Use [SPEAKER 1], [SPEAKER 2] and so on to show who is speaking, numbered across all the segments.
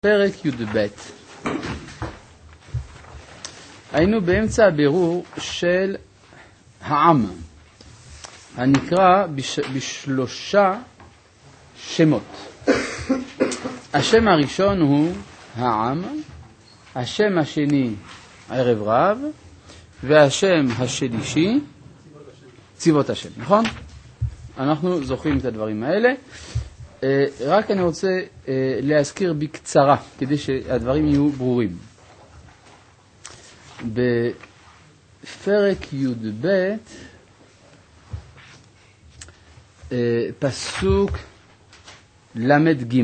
[SPEAKER 1] פרק י"ב. היינו באמצע הבירור של העם, הנקרא בשלושה שמות. השם הראשון הוא העם, השם השני ערב רב, והשם השלישי צבאות השם. נכון? אנחנו זוכרים את הדברים האלה. רק אני רוצה להזכיר בקצרה, כדי שהדברים יהיו ברורים. בפרק י"ב, פסוק למד ג',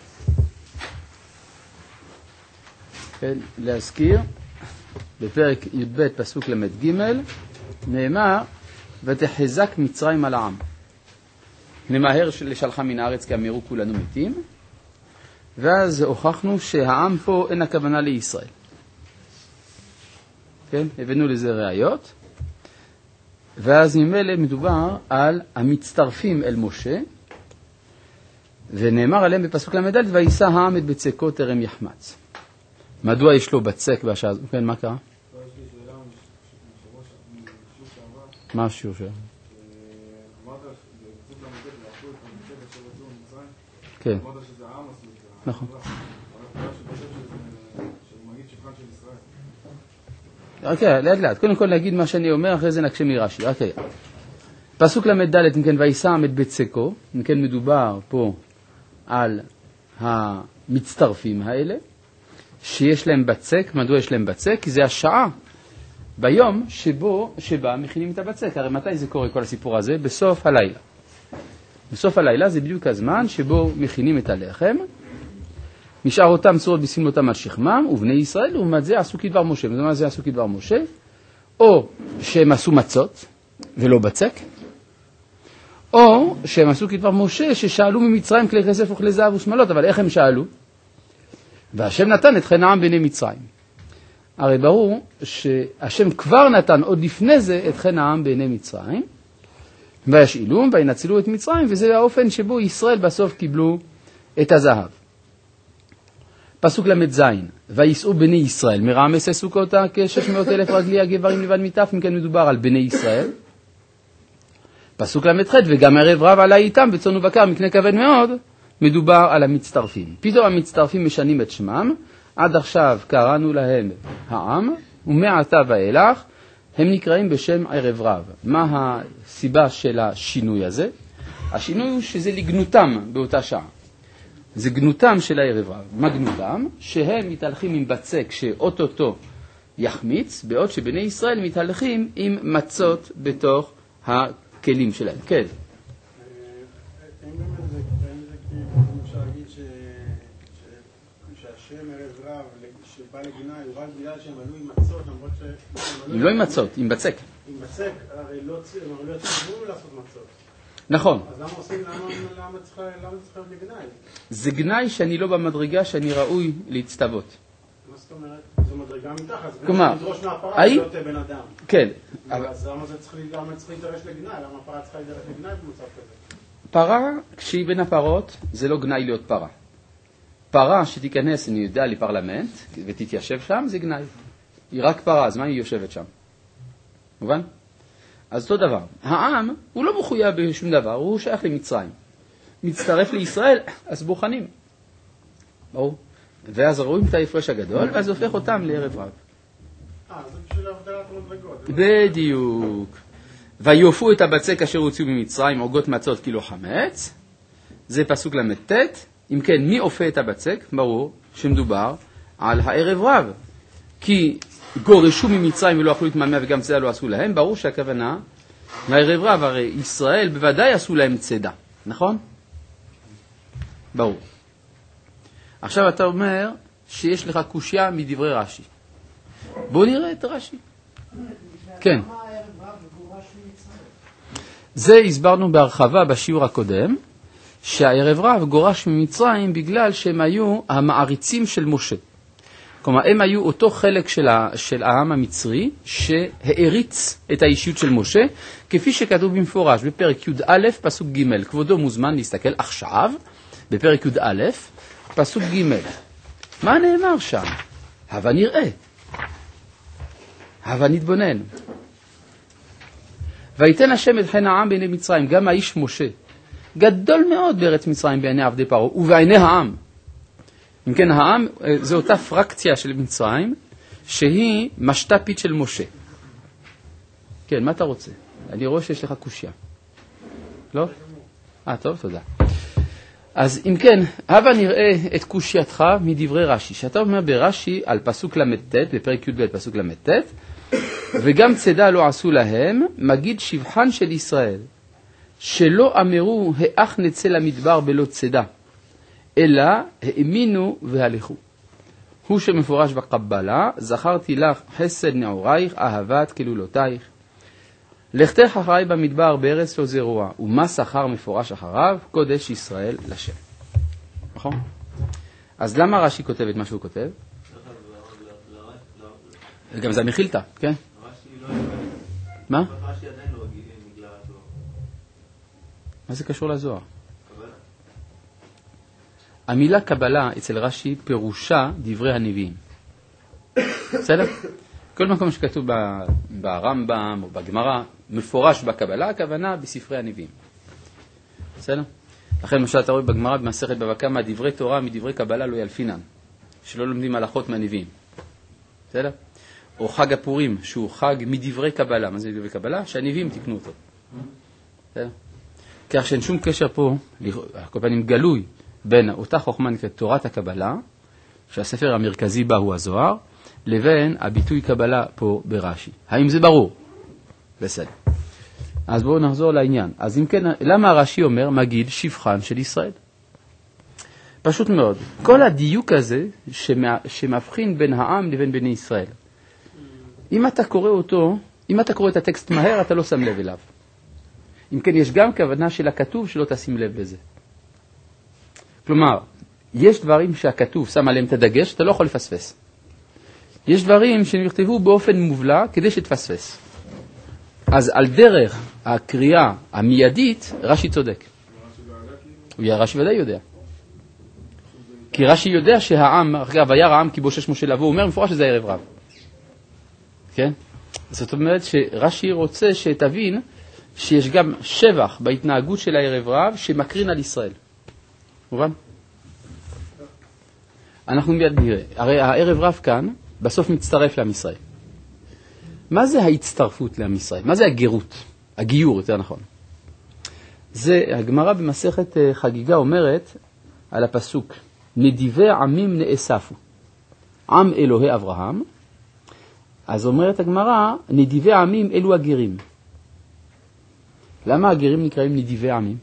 [SPEAKER 1] כן, להזכיר, בפרק י"ב פסוק למד ג', נאמר, ותחזק מצרים על העם. נמהר לשלחה מן הארץ כי אמירו כולנו מתים. ואז הוכחנו שהעם פה אין הכוונה לישראל. כן? הבאנו לזה ראיות. ואז ממילא מדובר על המצטרפים אל משה, ונאמר עליהם בפסוק למד, וישא העם את בצקו טרם יחמץ. מדוע יש לו בצק בשעה הזאת? כן, מה קרה? מה השיעור שלנו? כן. נכון. אוקיי, לאט לאט. קודם כל נגיד מה שאני אומר, אחרי זה נקשה מרש"י. אוקיי. פסוק למד ד', אם כן, וישא העם את בצקו, אם כן מדובר פה על המצטרפים האלה, שיש להם בצק. מדוע יש להם בצק? כי זה השעה ביום שבה מכינים את הבצק. הרי מתי זה קורה כל הסיפור הזה? בסוף הלילה. בסוף הלילה זה בדיוק הזמן שבו מכינים את הלחם, נשאר אותם צורות בשים אותם על שכמם, ובני ישראל, לעומת זה עשו כדבר משה. ומה זה עשו כדבר משה? או שהם עשו מצות ולא בצק, או שהם עשו כדבר משה ששאלו ממצרים כלי כסף וכלי זהב ושמלות. אבל איך הם שאלו? והשם נתן את חן העם בני מצרים. הרי ברור שהשם כבר נתן עוד לפני זה את חן העם בני מצרים, וישאלום וינצלו את מצרים, וזה האופן שבו ישראל בסוף קיבלו את הזהב. פסוק למד זין, ויסעו בני ישראל מרעמסי סוכותה כ-600,000 רגלי הגברים לבד מיטף. אם כן מדובר על בני ישראל. פסוק למד ח', וגם ערב רב עלה איתם בצאן ובקר מקנה כבד מאוד. מדובר על המצטרפים. פתאום המצטרפים משנים את שמם. עד עכשיו קראנו להם העם, ומעתה ואילך הם נקראים בשם ערב רב. מה הסיבה של השינוי הזה? השינוי הוא שזה לגנותם באותה שעה. זה גנותם של הערב רב. מה גנותם? שהם מתהלכים עם בצק שאוטוטו יחמיץ, בעוד שבני ישראל מתהלכים עם מצות בתוך הכלים שלהם. כן.
[SPEAKER 2] האם באמת זה כאילו אפשר להגיד שהשם ערב רב שבא לגנאי הוא רק בגלל שהם עלו עם מצות, למרות
[SPEAKER 1] אם לא עם מצות, עם בצק.
[SPEAKER 2] עם בצק, הרי לא צריכים לעשות מצות.
[SPEAKER 1] נכון.
[SPEAKER 2] אז למה עושים, למה צריך להיות לגנאי? זה
[SPEAKER 1] גנאי שאני לא במדרגה שאני ראוי להצטוות.
[SPEAKER 2] מה זאת אומרת? זו מדרגה מתחת.
[SPEAKER 1] כלומר,
[SPEAKER 2] לדרוש מהפרה להיות בן אדם.
[SPEAKER 1] כן.
[SPEAKER 2] אז למה צריך להידרש לגנאי? למה הפרה צריכה להידרש לגנאי במצב כזה?
[SPEAKER 1] פרה, כשהיא בין הפרות, זה לא גנאי להיות פרה. פרה שתיכנס, אני יודע, לפרלמנט, ותתיישב שם, זה גנאי. היא רק פרה, אז מה היא יושבת שם? מובן? אז אותו דבר. העם, הוא לא מחויב בשום דבר, הוא שייך למצרים. מצטרף לישראל, אז בוחנים. ברור. ואז רואים את ההפרש הגדול, ואז הופך אותם לערב רב.
[SPEAKER 2] זה בשביל הבדלת מדרגות.
[SPEAKER 1] בדיוק. ויופו את הבצק אשר הוציאו ממצרים, עוגות מצות כאילו חמץ. זה פסוק למד ט'. אם כן, מי אופה את הבצק? ברור שמדובר על הערב רב. כי גורשו ממצרים ולא אכלו את מהמיה וגם צדה לא עשו להם. ברור שהכוונה לערב רב, הרי ישראל בוודאי עשו להם צדה. נכון? ברור. עכשיו אתה אומר שיש לך קושיה מדברי רש"י. בוא נראה את רש"י. כן. זה הסברנו בהרחבה בשיעור הקודם, שהערב רב גורש ממצרים בגלל שהם היו המעריצים של משה. כלומר, הם היו אותו חלק של העם המצרי שהעריץ את האישיות של משה, כפי שכתוב במפורש בפרק י"א פסוק ג'. כבודו מוזמן להסתכל עכשיו בפרק י"א פסוק ג'. מה נאמר שם? הווה נראה, הווה נתבונן. ויתן השם את חן העם בעיני מצרים, גם האיש משה, גדול מאוד בארץ מצרים בעיני עבדי פרעה ובעיני העם. אם כן, העם זו אותה פרקציה של מצרים, שהיא משת"פית של משה. כן, מה אתה רוצה? אני רואה שיש לך קושיה. לא? טוב, תודה. אז אם כן, הבה נראה את קושייתך מדברי רש"י. שאתה אומר ברש"י על פסוק ל"ט, בפרק י"ב פסוק ל"ט, וגם צדה לא עשו להם, מגיד שבחן של ישראל, שלא אמרו האח נצא למדבר בלא צדה, אלא האמינו והלכו. הוא שמפורש בקבלה, זכרתי לך חסד נעורייך, אהבת כלולותייך. לכתך אחרי במדבר בארץ לא זרוע, ומה שכר מפורש אחריו? קודש ישראל לשם. נכון? אז למה רש"י כותב את מה שהוא כותב? גם זה המחילתא, כן? מה? מה זה קשור לזוהר? המילה קבלה אצל רש"י פירושה דברי הנביאים. בסדר? כל מקום שכתוב ברמב"ם או בגמרא, מפורש בקבלה, הכוונה בספרי הנביאים. בסדר? לכן למשל אתה רואה בגמרא במסכת בבא קמא, דברי תורה מדברי קבלה לא ילפינן, שלא לומדים הלכות מהנביאים. בסדר? או חג הפורים, שהוא חג מדברי קבלה. מה זה מדברי קבלה? שהנביאים תקנו אותו. בסדר? כך שאין שום קשר פה, כל פעמים גלוי, בין אותה חוכמה נקראת תורת הקבלה, שהספר המרכזי בה הוא הזוהר, לבין הביטוי קבלה פה ברש"י. האם זה ברור? בסדר. אז בואו נחזור לעניין. אז אם כן, למה הרש"י אומר מגיד שבחן של ישראל? פשוט מאוד. כל הדיוק הזה שמבחין בין העם לבין בני ישראל. אם אתה קורא אותו, אם אתה קורא את הטקסט מהר, אתה לא שם לב אליו. אם כן, יש גם כוונה של הכתוב שלא תשים לב לזה. כלומר, יש דברים שהכתוב שם עליהם את הדגש, אתה לא יכול לפספס. יש דברים שנכתבו באופן מובלע כדי שתפספס. אז על דרך הקריאה המיידית, רש"י צודק. רש"י ודאי יודע. כי רש"י יודע שהעם, אגב, וירא העם כי בושש משה לבוא, הוא אומר מפורש שזה ערב רב. כן? זאת אומרת שרש"י רוצה שתבין שיש גם שבח בהתנהגות של הערב רב שמקרין על ישראל. מובן? אנחנו מיד נראה. הרי הערב רב כאן בסוף מצטרף לעם ישראל. מה זה ההצטרפות לעם ישראל? מה זה הגירות? הגיור, יותר נכון. זה, הגמרא במסכת חגיגה אומרת על הפסוק, נדיבי עמים נאספו. עם אלוהי אברהם. אז אומרת הגמרא, נדיבי עמים אלו הגרים. למה הגרים נקראים נדיבי עמים?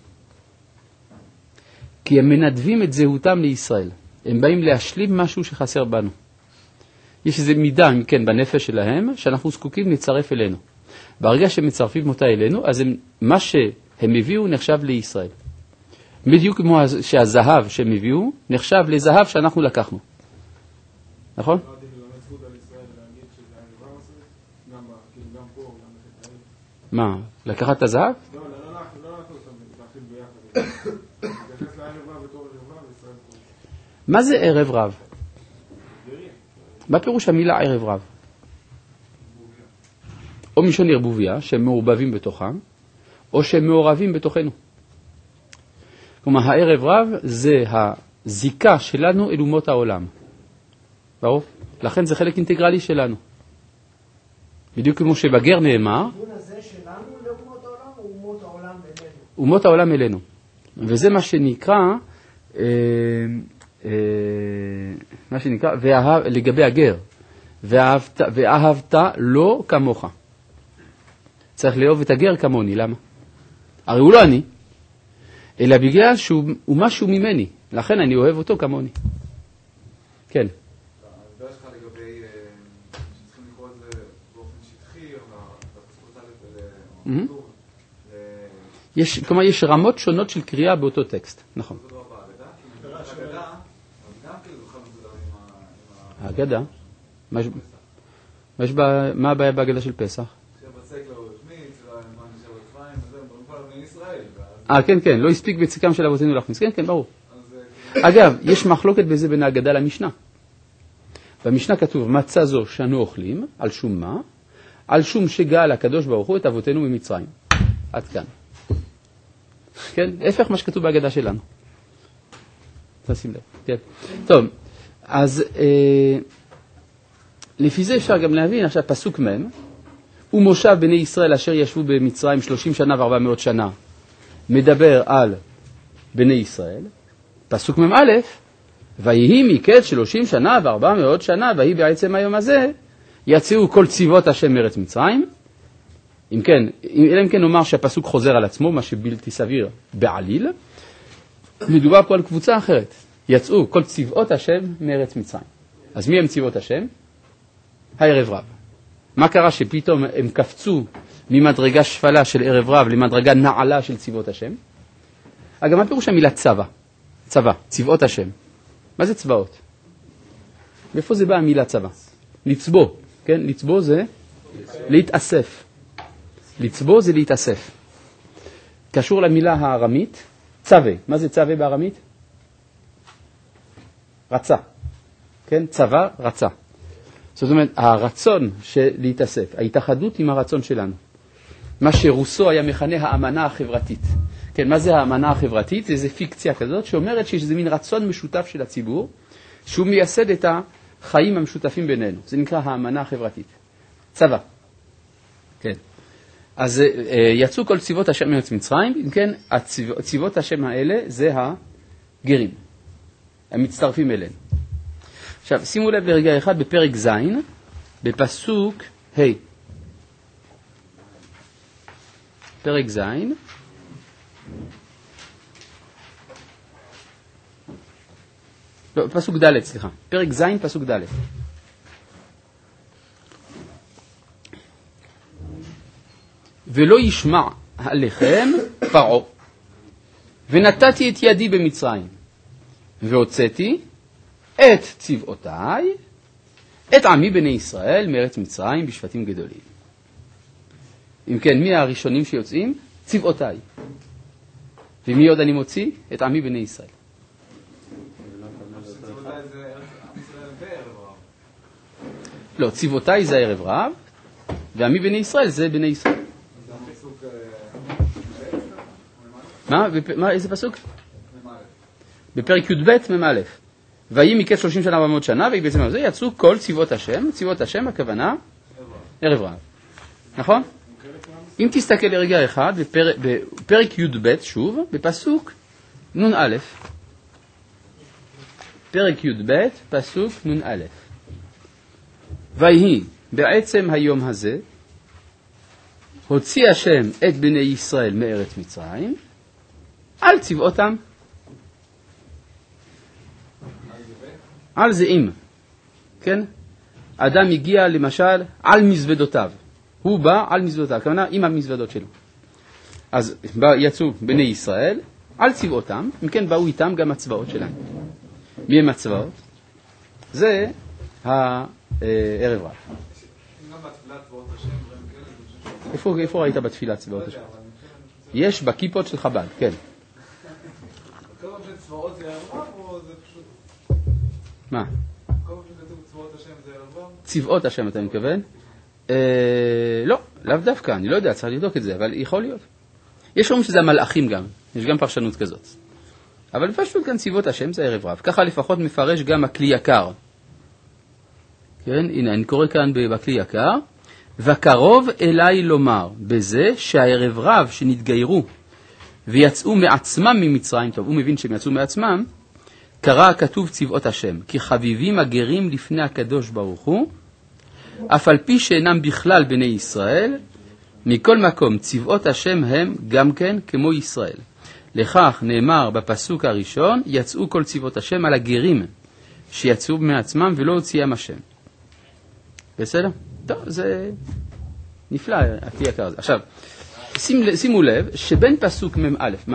[SPEAKER 1] כי הם מנדבים את זהותם לישראל. הם באים להשלים משהו שחסר בנו. יש איזו מידה, אם כן, בנפש שלהם, שאנחנו זקוקים לצרף אלינו. ברגע שהם מצרפים אותה אלינו, אז מה שהם הביאו נחשב לישראל. בדיוק כמו שהזהב שהם הביאו, נחשב לזהב שאנחנו לקחנו. נכון? מה? לקחת את הזהב?
[SPEAKER 2] לא, לא להכיל ביחד. להתייחס לערב רב בתור ערב רב וישראל פה.
[SPEAKER 1] מה זה ערב רב? מה פירוש המילה ערב רב? או מלשון ערבוביה, שהם מעורבבים בתוכם, או שהם מעורבים בתוכנו. כלומר, הערב רב זה הזיקה שלנו אל אומות העולם. ברור? לכן זה חלק אינטגרלי שלנו. בדיוק כמו שבגר נאמר,
[SPEAKER 3] הכיוון הזה שלנו לאומות העולם או אומות העולם אלינו?
[SPEAKER 1] אומות העולם אלינו. וזה מה שנקרא, לגבי הגר, ואהבת לא כמוך. צריך לאהוב את הגר כמוני, למה? הרי הוא לא אני, אלא בגלל שהוא משהו ממני, לכן אני אוהב אותו כמוני. כן.
[SPEAKER 4] הדבר שלך לגבי שצריכים לקרוא את זה באופן שטחי, או בפסקות
[SPEAKER 1] כלומר, יש רמות שונות של קריאה באותו טקסט, נכון.
[SPEAKER 4] זה לא בהגדה, כי בהגדה, גם כאילו זוכר את זה עם
[SPEAKER 1] ההגדה? מה הבעיה בהגדה של פסח?
[SPEAKER 4] שבצק לא החמיץ, לא מה נשאר בצפיים, וזה, ברור פה לבני ישראל.
[SPEAKER 1] כן, כן, לא הספיק בצקם של אבותינו להכניס, כן, כן, ברור. אגב, יש מחלוקת בזה בין ההגדה למשנה. במשנה כתוב, מצה זו שאנו אוכלים, על שום מה? על שום שגאל הקדוש ברוך הוא את אבותינו ממצרים. עד כאן. כן? הפך מה שכתוב בהגדה שלנו. תשים לב. כן. טוב, אז לפי זה אפשר גם להבין, עכשיו פסוק מ' ומושב בני ישראל אשר ישבו במצרים 30 שנה ו400 שנה, מדבר על בני ישראל. פסוק מ' א', ויהי מקץ 30 שנה ו400 שנה, ויהי בעצם היום הזה, יצאו כל צבאות השם מארץ מצרים. אם כן, אלא אם כן נאמר שהפסוק חוזר על עצמו, מה שבלתי סביר בעליל, מדובר פה על קבוצה אחרת. יצאו כל צבאות השם מארץ מצרים. אז מי הם צבאות השם? הערב רב. מה קרה שפתאום הם קפצו ממדרגה שפלה של ערב רב למדרגה נעלה של צבאות השם? אגב, מה פירוש המילה צבא? צבא, צבאות השם. מה זה צבאות? מאיפה זה בא המילה צבא? לצבוא, כן? לצבוא זה להתאסף. לצבוא זה להתאסף. קשור למילה הארמית, צווה. מה זה צווה בארמית? רצה. כן? צבא, רצה. זאת אומרת, הרצון של להתאסף, ההתאחדות עם הרצון שלנו. מה שרוסו היה מכנה האמנה החברתית. כן, מה זה האמנה החברתית? זה פיקציה כזאת שאומרת שיש איזה מין רצון משותף של הציבור, שהוא מייסד את החיים המשותפים בינינו. זה נקרא האמנה החברתית. צבא. כן. אז יצאו כל צבאות השם מארץ מצרים, אם כן, צבאות השם האלה זה הגרים. הם מצטרפים אליהם. עכשיו, שימו לב לרגע אחד בפרק ז', בפסוק ה'. פרק ז', לא, פסוק ד', סליחה. פרק ז', פסוק ד'. ולא ישמע עליכם פרעה, ונתתי את ידי במצרים, והוצאתי את צבאותיי, את עמי בני ישראל מארץ מצרים בשבטים גדולים. אם כן, מי הראשונים שיוצאים? צבאותיי. ומי עוד אני מוציא? את עמי בני ישראל.
[SPEAKER 4] צבאותיי זה עם ישראל בערב רב.
[SPEAKER 1] לא, צבאותיי זה ערב רב, ועמי בני ישראל זה בני ישראל.
[SPEAKER 4] זה הפסוק
[SPEAKER 1] מה? איזה פסוק? בפרק י"ב מ"א. ויהי מקץ 30 שנה ו400 שנה, ובעצם הזה יצאו כל צבאות השם. צבאות השם הכוונה ערב רב. נכון? אם תסתכל לרגע אחד בפרק י"ב שוב, בפסוק נ"א. פרק י"ב, פסוק נ"א. ויהי בעצם היום הזה הוציא השם את בני ישראל מארץ מצרים על צבאותם. על זה אם, כן? אדם הגיע למשל על מזוודותיו. הוא בא על מזוודותיו, כמובן עם המזוודות שלו. אז יצאו בני ישראל על צבאותם, אם כן באו איתם גם הצבאות שלהם. מי הם הצבאות? זה הערב רב. איפה ראית בתפילה צבאות השם? יש בכיפות של חב"ד, כן.
[SPEAKER 4] כל פעם שצבאות זה ערב רב או זה פשוט...
[SPEAKER 1] מה?
[SPEAKER 4] כל פעם שכתוב צבאות השם זה ערב רב?
[SPEAKER 1] צבאות השם אתה מתכוון? לא, לאו דווקא, אני לא יודע, צריך לבדוק את זה, אבל יכול להיות. יש אומרים שזה המלאכים גם, יש גם פרשנות כזאת. אבל פשוט כאן צבאות השם זה ערב רב. ככה לפחות מפרש גם הכלי יקר. כן, הנה, אני קורא כאן בכלי יקר. וקרוב אליי לומר בזה שהערב רב שנתגיירו ויצאו מעצמם ממצרים, טוב, הוא מבין שהם יצאו מעצמם, קרא כתוב צבאות השם, כי חביבים הגרים לפני הקדוש ברוך הוא, אף על פי שאינם בכלל בני ישראל, מכל מקום צבאות השם הם גם כן כמו ישראל. לכך נאמר בפסוק הראשון, יצאו כל צבאות השם על הגרים שיצאו מעצמם ולא הוציאם השם. בסדר? טוב, זה נפלא, הכלי יקר הזה. עכשיו, שימו לב שבין פסוק מ"א, מה?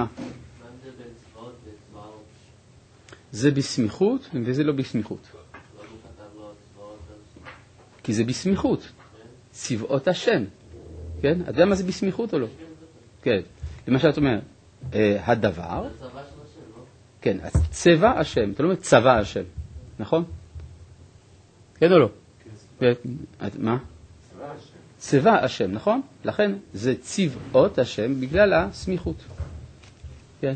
[SPEAKER 1] זה בסמיכות וזה לא בסמיכות. כי זה בסמיכות. צבאות השם. כן? אתה יודע מה זה בסמיכות או לא? כן. למשל אתה אומר, הדבר. כן, צבא השם. אתה לא אומר צבא השם. נכון? כן או לא? מה? צבא השם, נכון? לכן זה צבאות השם בגלל הסמיכות. כן.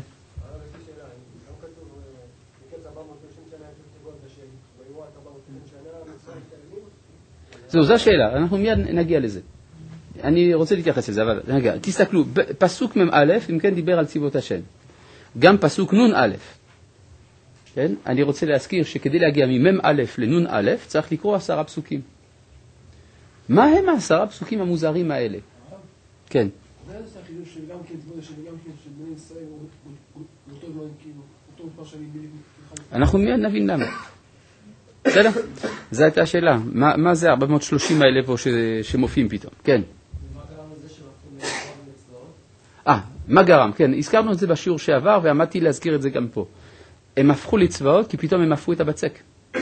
[SPEAKER 1] זו השאלה, אנחנו מיד נגיע לזה. אני רוצה להתייחס לזה, אבל נגיע. תסתכלו, פסוק מ"א, אם כן דיבר על צבאות השם. גם פסוק נ"א. כן? אני רוצה להזכיר שכדי להגיע ממ"א לנ"א צריך לקרוא 10 פסוקים. מה הם 10 פסוקים המוזרים האלה? כן.
[SPEAKER 5] זה החידוש שגם כן צבאות השם וגם כן של בני ישראל הוא אותו זמן כאילו, אותו מספר שנים בלי...
[SPEAKER 1] אנחנו מיד נבין למה. בסדר? זו הייתה השאלה. מה זה 430 האלה פה שמופיעים פתאום? כן.
[SPEAKER 5] ומה גרם לזה שהפכו לצבאות?
[SPEAKER 1] מה גרם? כן, הזכרנו את זה בשיעור שעבר ועמדתי להזכיר את זה גם פה. הם הפכו לצבאות כי פתאום הם הפכו את הבצק.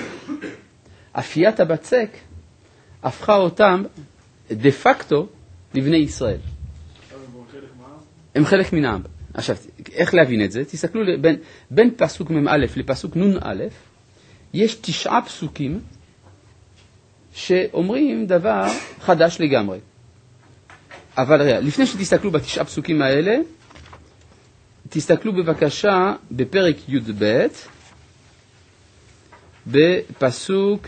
[SPEAKER 1] אפיית הבצק הפכה אותם דה פקטו לבני ישראל. הם חלק מן העם. עכשיו, איך להבין את זה? תסתכלו, בין פסוק מ"א לפסוק נ"א, יש 9 פסוקים שאומרים דבר חדש לגמרי. אבל לפני שתסתכלו ב9 פסוקים האלה, תסתכלו בבקשה בפרק י"ב, בפסוק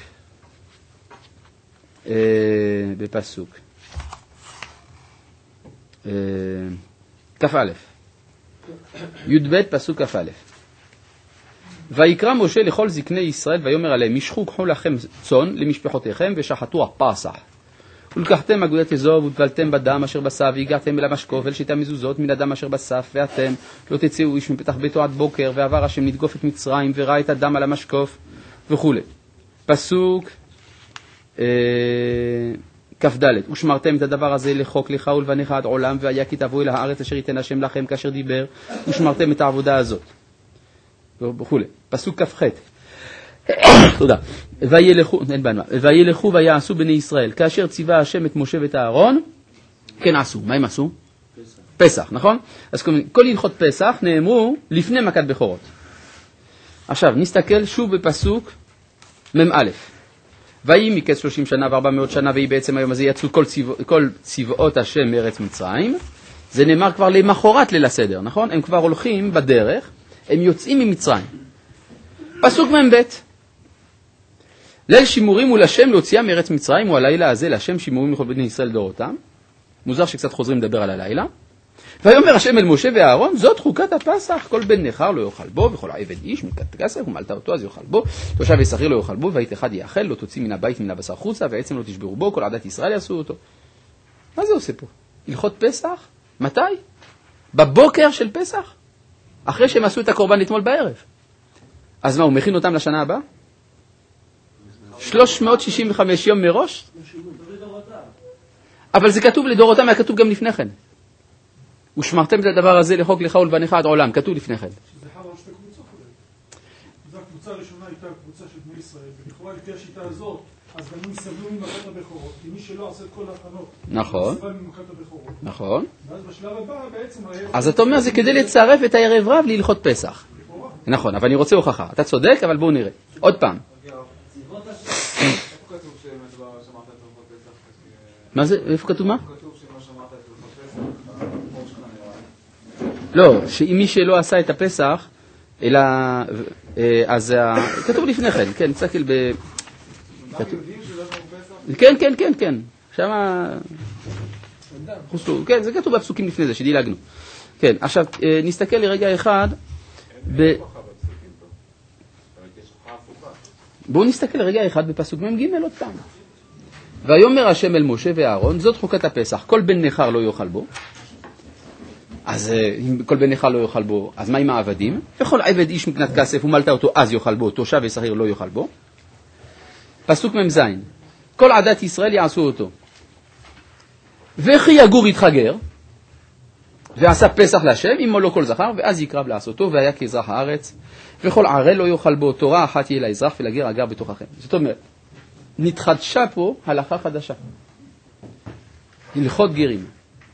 [SPEAKER 1] כ"א. י"ב פסוק כ"א. ויקרא משה לכל זקני ישראל ויאמר עליהם, משכו קחו לכם צאן למשפחותיכם ושחטו הפסח. ולקחתם אגודת אזוב וטבלתם בדם אשר בסף והגעתם אל המשקוף ואל שיטה מזוזות מן הדם אשר בסף ואתם לא תצאו איש מפתח ביתו עד בוקר ועבר השם נדגוף את מצרים וראה את הדם על המשקוף וכו'. פסוק כ"ד. ושמרתם את הדבר הזה לחוק לך ולבניך עד עולם והיה כי תבואו אל הארץ אשר ייתן השם לכם כאשר דיבר ושמרתם את העבודה הזאת וכו'. פסוק כ"ח. תודה. וילכו ויעשו בני ישראל כאשר ציווה השם את משה ואת אהרון, כן עשו. מה הם עשו? פסח, נכון? אז כל הלכות פסח נאמרו לפני מכת בכורות. עכשיו נסתכל שוב בפסוק מ"א. ויהי מקץ 30 שנה ו400 שנה ויהי בעצם היום הזה יצאו כל צבאות השם מארץ מצרים. זה נאמר כבר למחרת ליל הסדר, נכון? הם כבר הולכים בדרך, הם יוצאים ממצרים. פסוק מ"ב. ליל שימורים ולשם להוציאה מארץ מצרים, הוא הלילה הזה לשם שימורים לכל בני ישראל דורותם. מוזר שקצת חוזרים לדבר על הלילה. ויאמר השם אל משה ואהרון, זאת חוקת הפסח, כל בן נכר לא יאכל בו, וכל עבד איש מקט כסף, ומלת אותו אז יאכל בו, תושב ושכיר לא יאכל בו, וית אחד יאכל, לא תוציא מן הבית מן הבשר חוצה, ועצם לא תשברו בו, כל עדת ישראל יעשו אותו. מה זה עושה פה? הלכות פסח? מתי? בבוקר של פסח? אחרי שהם עשו את הקורבן אתמול בערב. אז מה, הוא מכין אותם לשנה הבאה? 365 יום מראש? אבל זה כתוב לדורותם, היה כתוב גם לפני כן. ושמרתם את הדבר הזה לחוק לך ולבניך עד עולם, כתוב לפני כן.
[SPEAKER 5] שזה חל על שתי קבוצות. זו הקבוצה הראשונה הייתה הקבוצה של בני ישראל, ולכאורה לפי השיטה הזאת, אז גם הם סבלו ממכת הבכורות, כי מי שלא עשה את כל ההכנות,
[SPEAKER 1] נכון.
[SPEAKER 5] סבל ממכת הבכורות.
[SPEAKER 1] נכון.
[SPEAKER 5] ואז בשלב הבא בעצם...
[SPEAKER 1] אז אתה אומר, זה כדי לצרף את הערב רב להלכות פסח. נכון, אבל אני רוצה הוכחה. אתה צודק, אבל בואו נראה. עוד פעם. מה זה? איפה כתוב מה? לא, שאם מי שלא עשה את הפסח, אלא, אז כתוב לפני כן, כן, תסתכל ב... כן, כן, כן, כן, שמה... כן, זה כתוב בפסוקים לפני זה, שדילגנו. כן, עכשיו, נסתכל לרגע אחד, בואו נסתכל לרגע אחד בפסוק מ"ג עוד פעם. ויאמר השם אל משה ואהרון, זאת חוקת הפסח, כל בן נכר לא יאכל בו. אז אם כל בן נכר לא יאכל בו, אז מה עם העבדים? וכל עבד איש מקנת כסף ומלת אותו אז יאכל בו, תושב ושכיר לא יאכל בו. פסוק מ"ז, כל עדת ישראל יעשו אותו. וכי יגור יתחגר, ועשה פסח להשם, אמו לא כל זכר, ואז יקרב לעשותו, והיה כאזרח הארץ, וכל ערל לא יאכל בו, תורה אחת יהיה לאזרח ולגר הגר בתוככם. זאת אומרת, נתחדשה פה הלכה חדשה. הלכות גרים.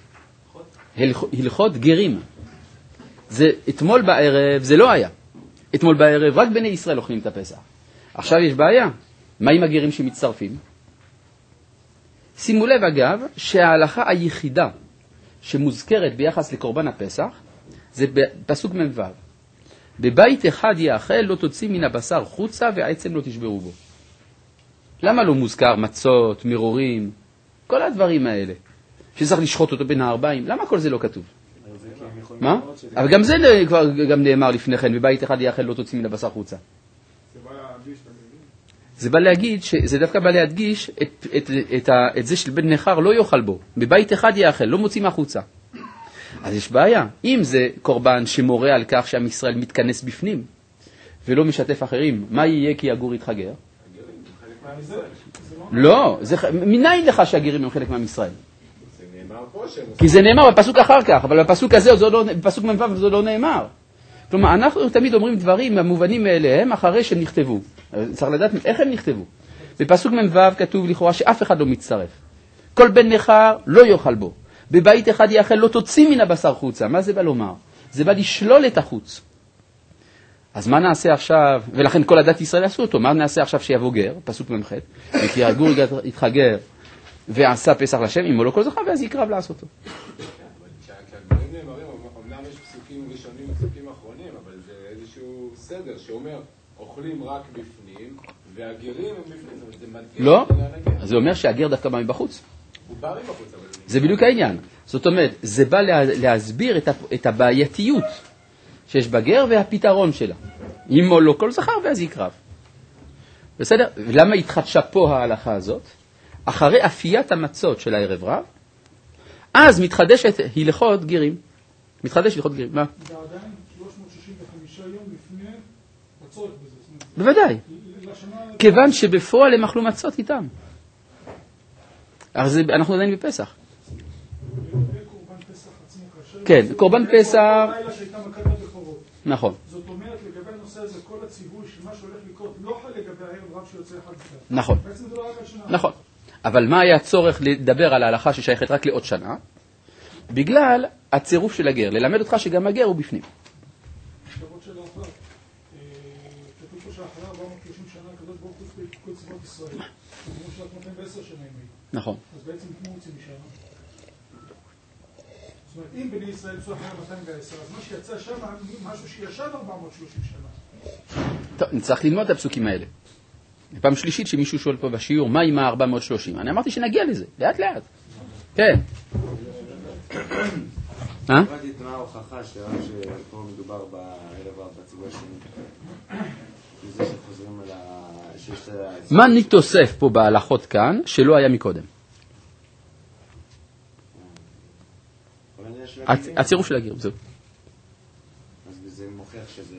[SPEAKER 1] הלכות גרים. זה אתמול בערב, זה לא היה. אתמול בערב רק בני ישראל אוכלים את הפסח. עכשיו יש בעיה. מה עם הגרים שמצטרפים? שימו לב אגב שההלכה היחידה שמוזכרת ביחס לקורבן הפסח זה בפסוק מ"ו. בבית אחד יאכל לא תוציא מן הבשר חוצה ועצם לא תשברו בו. למה לא מוזכר מצות, מרורים, כל הדברים האלה שצריך לשחוט אותו בין הארבעים? למה כל זה לא כתוב? מה? אבל גם זה כבר גם נאמר לפני כן, בבית אחד יאכל לא תוציא מן הבשר חוצה. זה בא להגיד, זה דווקא בא להדגיש את זה של בן נחר לא יאכל בו. בבית אחד יאכל, לא מוציא מהחוצה. אז יש בעיה. אם זה קורבן שמורה על כך שעם ישראל מתכנס בפנים ולא משתף אחרים, מה יהיה כי הגור יתחגר? לא, מניין לך שהגרים הם חלק מעם ישראל? כי זה נאמר בפסוק אחר כך, אבל בפסוק הזה, בפסוק מ"ו זה לא נאמר. כלומר, אנחנו תמיד אומרים דברים המובנים מאליהם אחרי שהם נכתבו. צריך לדעת איך הם נכתבו. בפסוק מ"ו כתוב לכאורה שאף אחד לא מצטרף. כל בן נחר לא יאכל בו. בבית אחד יאכל לא תוציא מן הבשר חוצה. מה זה בא לומר? זה בא לשלול את החוץ. אז מה נעשה עכשיו? ולכן כל הדת ישראל עשו אותו. מה נעשה עכשיו שיבוא גר? פסוק מ"ח. וכי הגור יתחגר ועשה פסח לשם, אם הוא לא כל זכה, ואז יקרב לעשותו.
[SPEAKER 2] כשהדברים נאמרים, אומנם יש פסוקים ראשונים ופסוקים אחרונים, אבל זה איזשהו סדר שאומר, אוכלים רק בפנים, והגרים הם בפנים. זה מדגיר.
[SPEAKER 1] לא, זה אומר שהגר דווקא בא מבחוץ.
[SPEAKER 2] הוא בא מבחוץ, אבל
[SPEAKER 1] זה בדיוק העניין. זאת אומרת, זה בא להסביר את הבעייתיות שיש בגר והפתרון שלה. אם לא כל זכר, ואז יקרב. בסדר? ולמה התחדשה פה ההלכה הזאת? אחרי אפיית המצות של הערב רב, אז מתחדשת הלכות גרים. מתחדש הלכות גרים. מה?
[SPEAKER 5] זה עדיין 365 יום לפני הצורך בזה.
[SPEAKER 1] בוודאי. כיוון שבפועל הם אכלו מצות איתם. אז אנחנו עדיין בפסח.
[SPEAKER 5] קורבן פסח עצמו כאשר...
[SPEAKER 1] כן, קורבן פסח...
[SPEAKER 5] לילה שהייתה מכת הבכורות.
[SPEAKER 1] נכון.
[SPEAKER 5] זאת אומרת, לגבי הנושא הזה, כל הציווי של מה שהולך לקרות, לא חל לגבי הערב רב שיוצא אחד אחד.
[SPEAKER 1] נכון.
[SPEAKER 5] בעצם זה לא רק על שנה.
[SPEAKER 1] נכון. אבל מה היה צורך לדבר על ההלכה ששייכת רק לעוד שנה? בגלל הצירוף של הגר, ללמד אותך שגם הגר הוא בפנים.
[SPEAKER 5] שבות של האחר. כתוב פה שאחרי 430 שנה, הקדוש ברוך הוא כל צבאות ישראל. כמו שרק נותן ב10 שנים.
[SPEAKER 1] נכון.
[SPEAKER 5] אז בעצם כמו רוצים משנה. זאת אומרת, אם בני ישראל צאו אחרי 210, אז מה שיצא שם, משהו שישב 430 שנה.
[SPEAKER 1] טוב, נצטרך ללמוד את הפסוקים האלה. פעם שלישית שמישהו שואל פה בשיעור, מה עם ה-430? אני אמרתי שנגיע לזה, לאט לאט. כן.
[SPEAKER 6] מה ההוכחה שפה מדובר בערב רב בציבור השני? זה שחוזרים על
[SPEAKER 1] מה נתוסף פה בהלכות כאן שלא היה מקודם? הצירוף של הגיר, זהו.
[SPEAKER 6] אז זה מוכיח שזה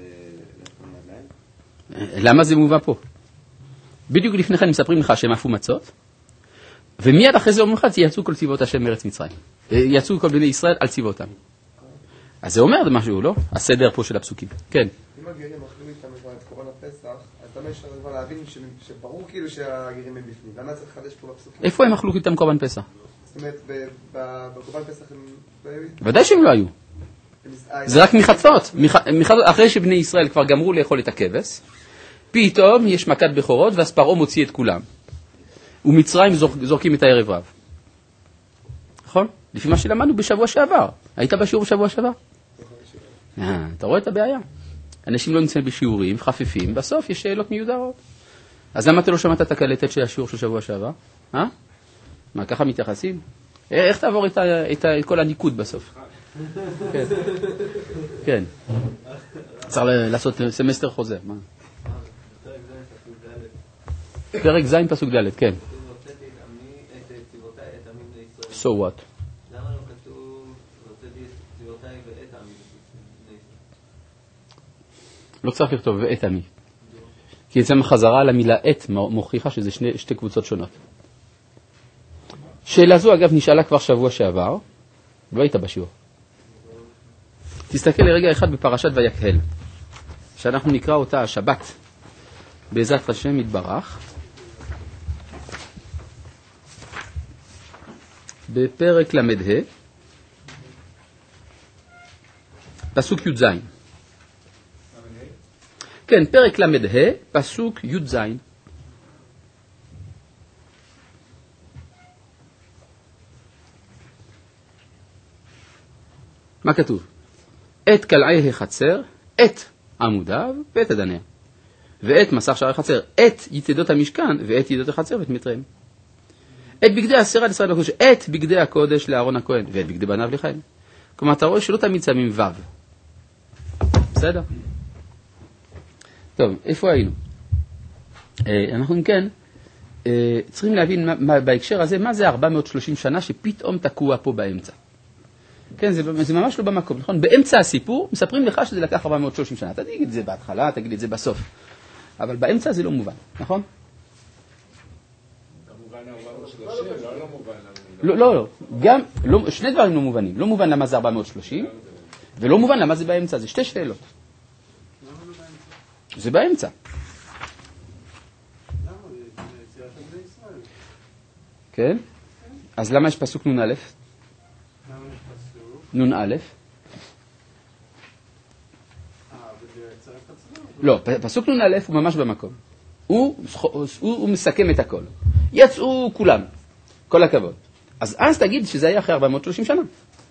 [SPEAKER 6] ידיים?
[SPEAKER 1] למה זה מובא פה? בדיוק לפני כן מספרים לך שהם עפו מצות, ומיד אחרי זה אומרים לך, יצאו כל צבאות השם מארץ מצרים. יצאו כל בני ישראל על צבאותם. אז זה אומר משהו, לא? הסדר פה של הפסוקים. כן.
[SPEAKER 7] אם הגרים אוכלים איתם את קורבן הפסח, אז למה יש כבר להבין שברור כאילו שהגרים הם בפנים? למה צריך לחדש פה בפסוקים?
[SPEAKER 1] איפה הם אכלו איתם קורבן פסח?
[SPEAKER 7] זאת אומרת, בקורבן פסח הם...
[SPEAKER 1] ודאי שהם לא היו. זה רק מחצות. אחרי שבני ישראל כבר גמרו לאכול את הכבש, פתאום יש מכת בכורות, ואז פרעה מוציא את כולם. ומצרים זורקים את הערב רב. נכון? לפי מה שלמדנו בשבוע שעבר. היית בשיעור בשבוע שעבר? אתה רואה את הבעיה. אנשים לא נמצאים בשיעורים, חפפים, בסוף יש שאלות מיודרות. אז למה אתה לא שמעת את הקלטת של השיעור של שבוע שעבר? מה, ככה מתייחסים? איך תעבור את כל הניקוד בסוף? כן. כן. צריך לעשות סמסטר חוזר. מה? פרק ז' פסוק ד', כן. So what?
[SPEAKER 8] למה לא כתוב הוצאתי את צבאותיי ואת עמי?
[SPEAKER 1] לא צריך לכתוב ואת עמי. כי אצלם חזרה למילה את מוכיחה שזה שתי קבוצות שונות. שאלה זו אגב נשאלה כבר שבוע שעבר, לא היית בשיעור. תסתכל לרגע אחד בפרשת ויקהל, שאנחנו נקרא אותה השבת, בעזרת השם יתברך, בפרק למ"ה, פסוק י"ז. כן, פרק למ"ה, פסוק י"ז. מה כתוב? את קלעי החצר, את עמודיו ואת אדניה. ואת מסך שערי החצר, את יתדות המשכן ואת יתדות החצר ואת מטריהם. את בגדי הסרה לישראל הקודש, את בגדי הקודש לאהרון הכהן, ואת בגדי בניו לחיים. כלומר, אתה רואה שלא תמיד שמים וו. בסדר? טוב, איפה היינו? אנחנו אם כן, צריכים להבין בהקשר הזה, מה זה 430 שנה שפתאום תקוע פה באמצע. כן, זה ממש לא במקום, נכון? באמצע הסיפור מספרים לך שזה לקח 430 שנה. תגיד את זה בהתחלה, תגיד את זה בסוף. אבל באמצע זה לא מובן, נכון?
[SPEAKER 2] במובן 430, לא מובן.
[SPEAKER 1] לא, גם, שני דברים לא מובנים. לא מובן למה זה 430, ולא מובן למה זה באמצע. זה שתי שאלות. זה באמצע. כן? אז למה יש פסוק נון א'? נון א'? לא, פסוק נון א' הוא ממש במקום. הוא מסכם את הכל. יצאו כולם. כל הכבוד. אז תגיד שזה היה אחרי 430 שנה.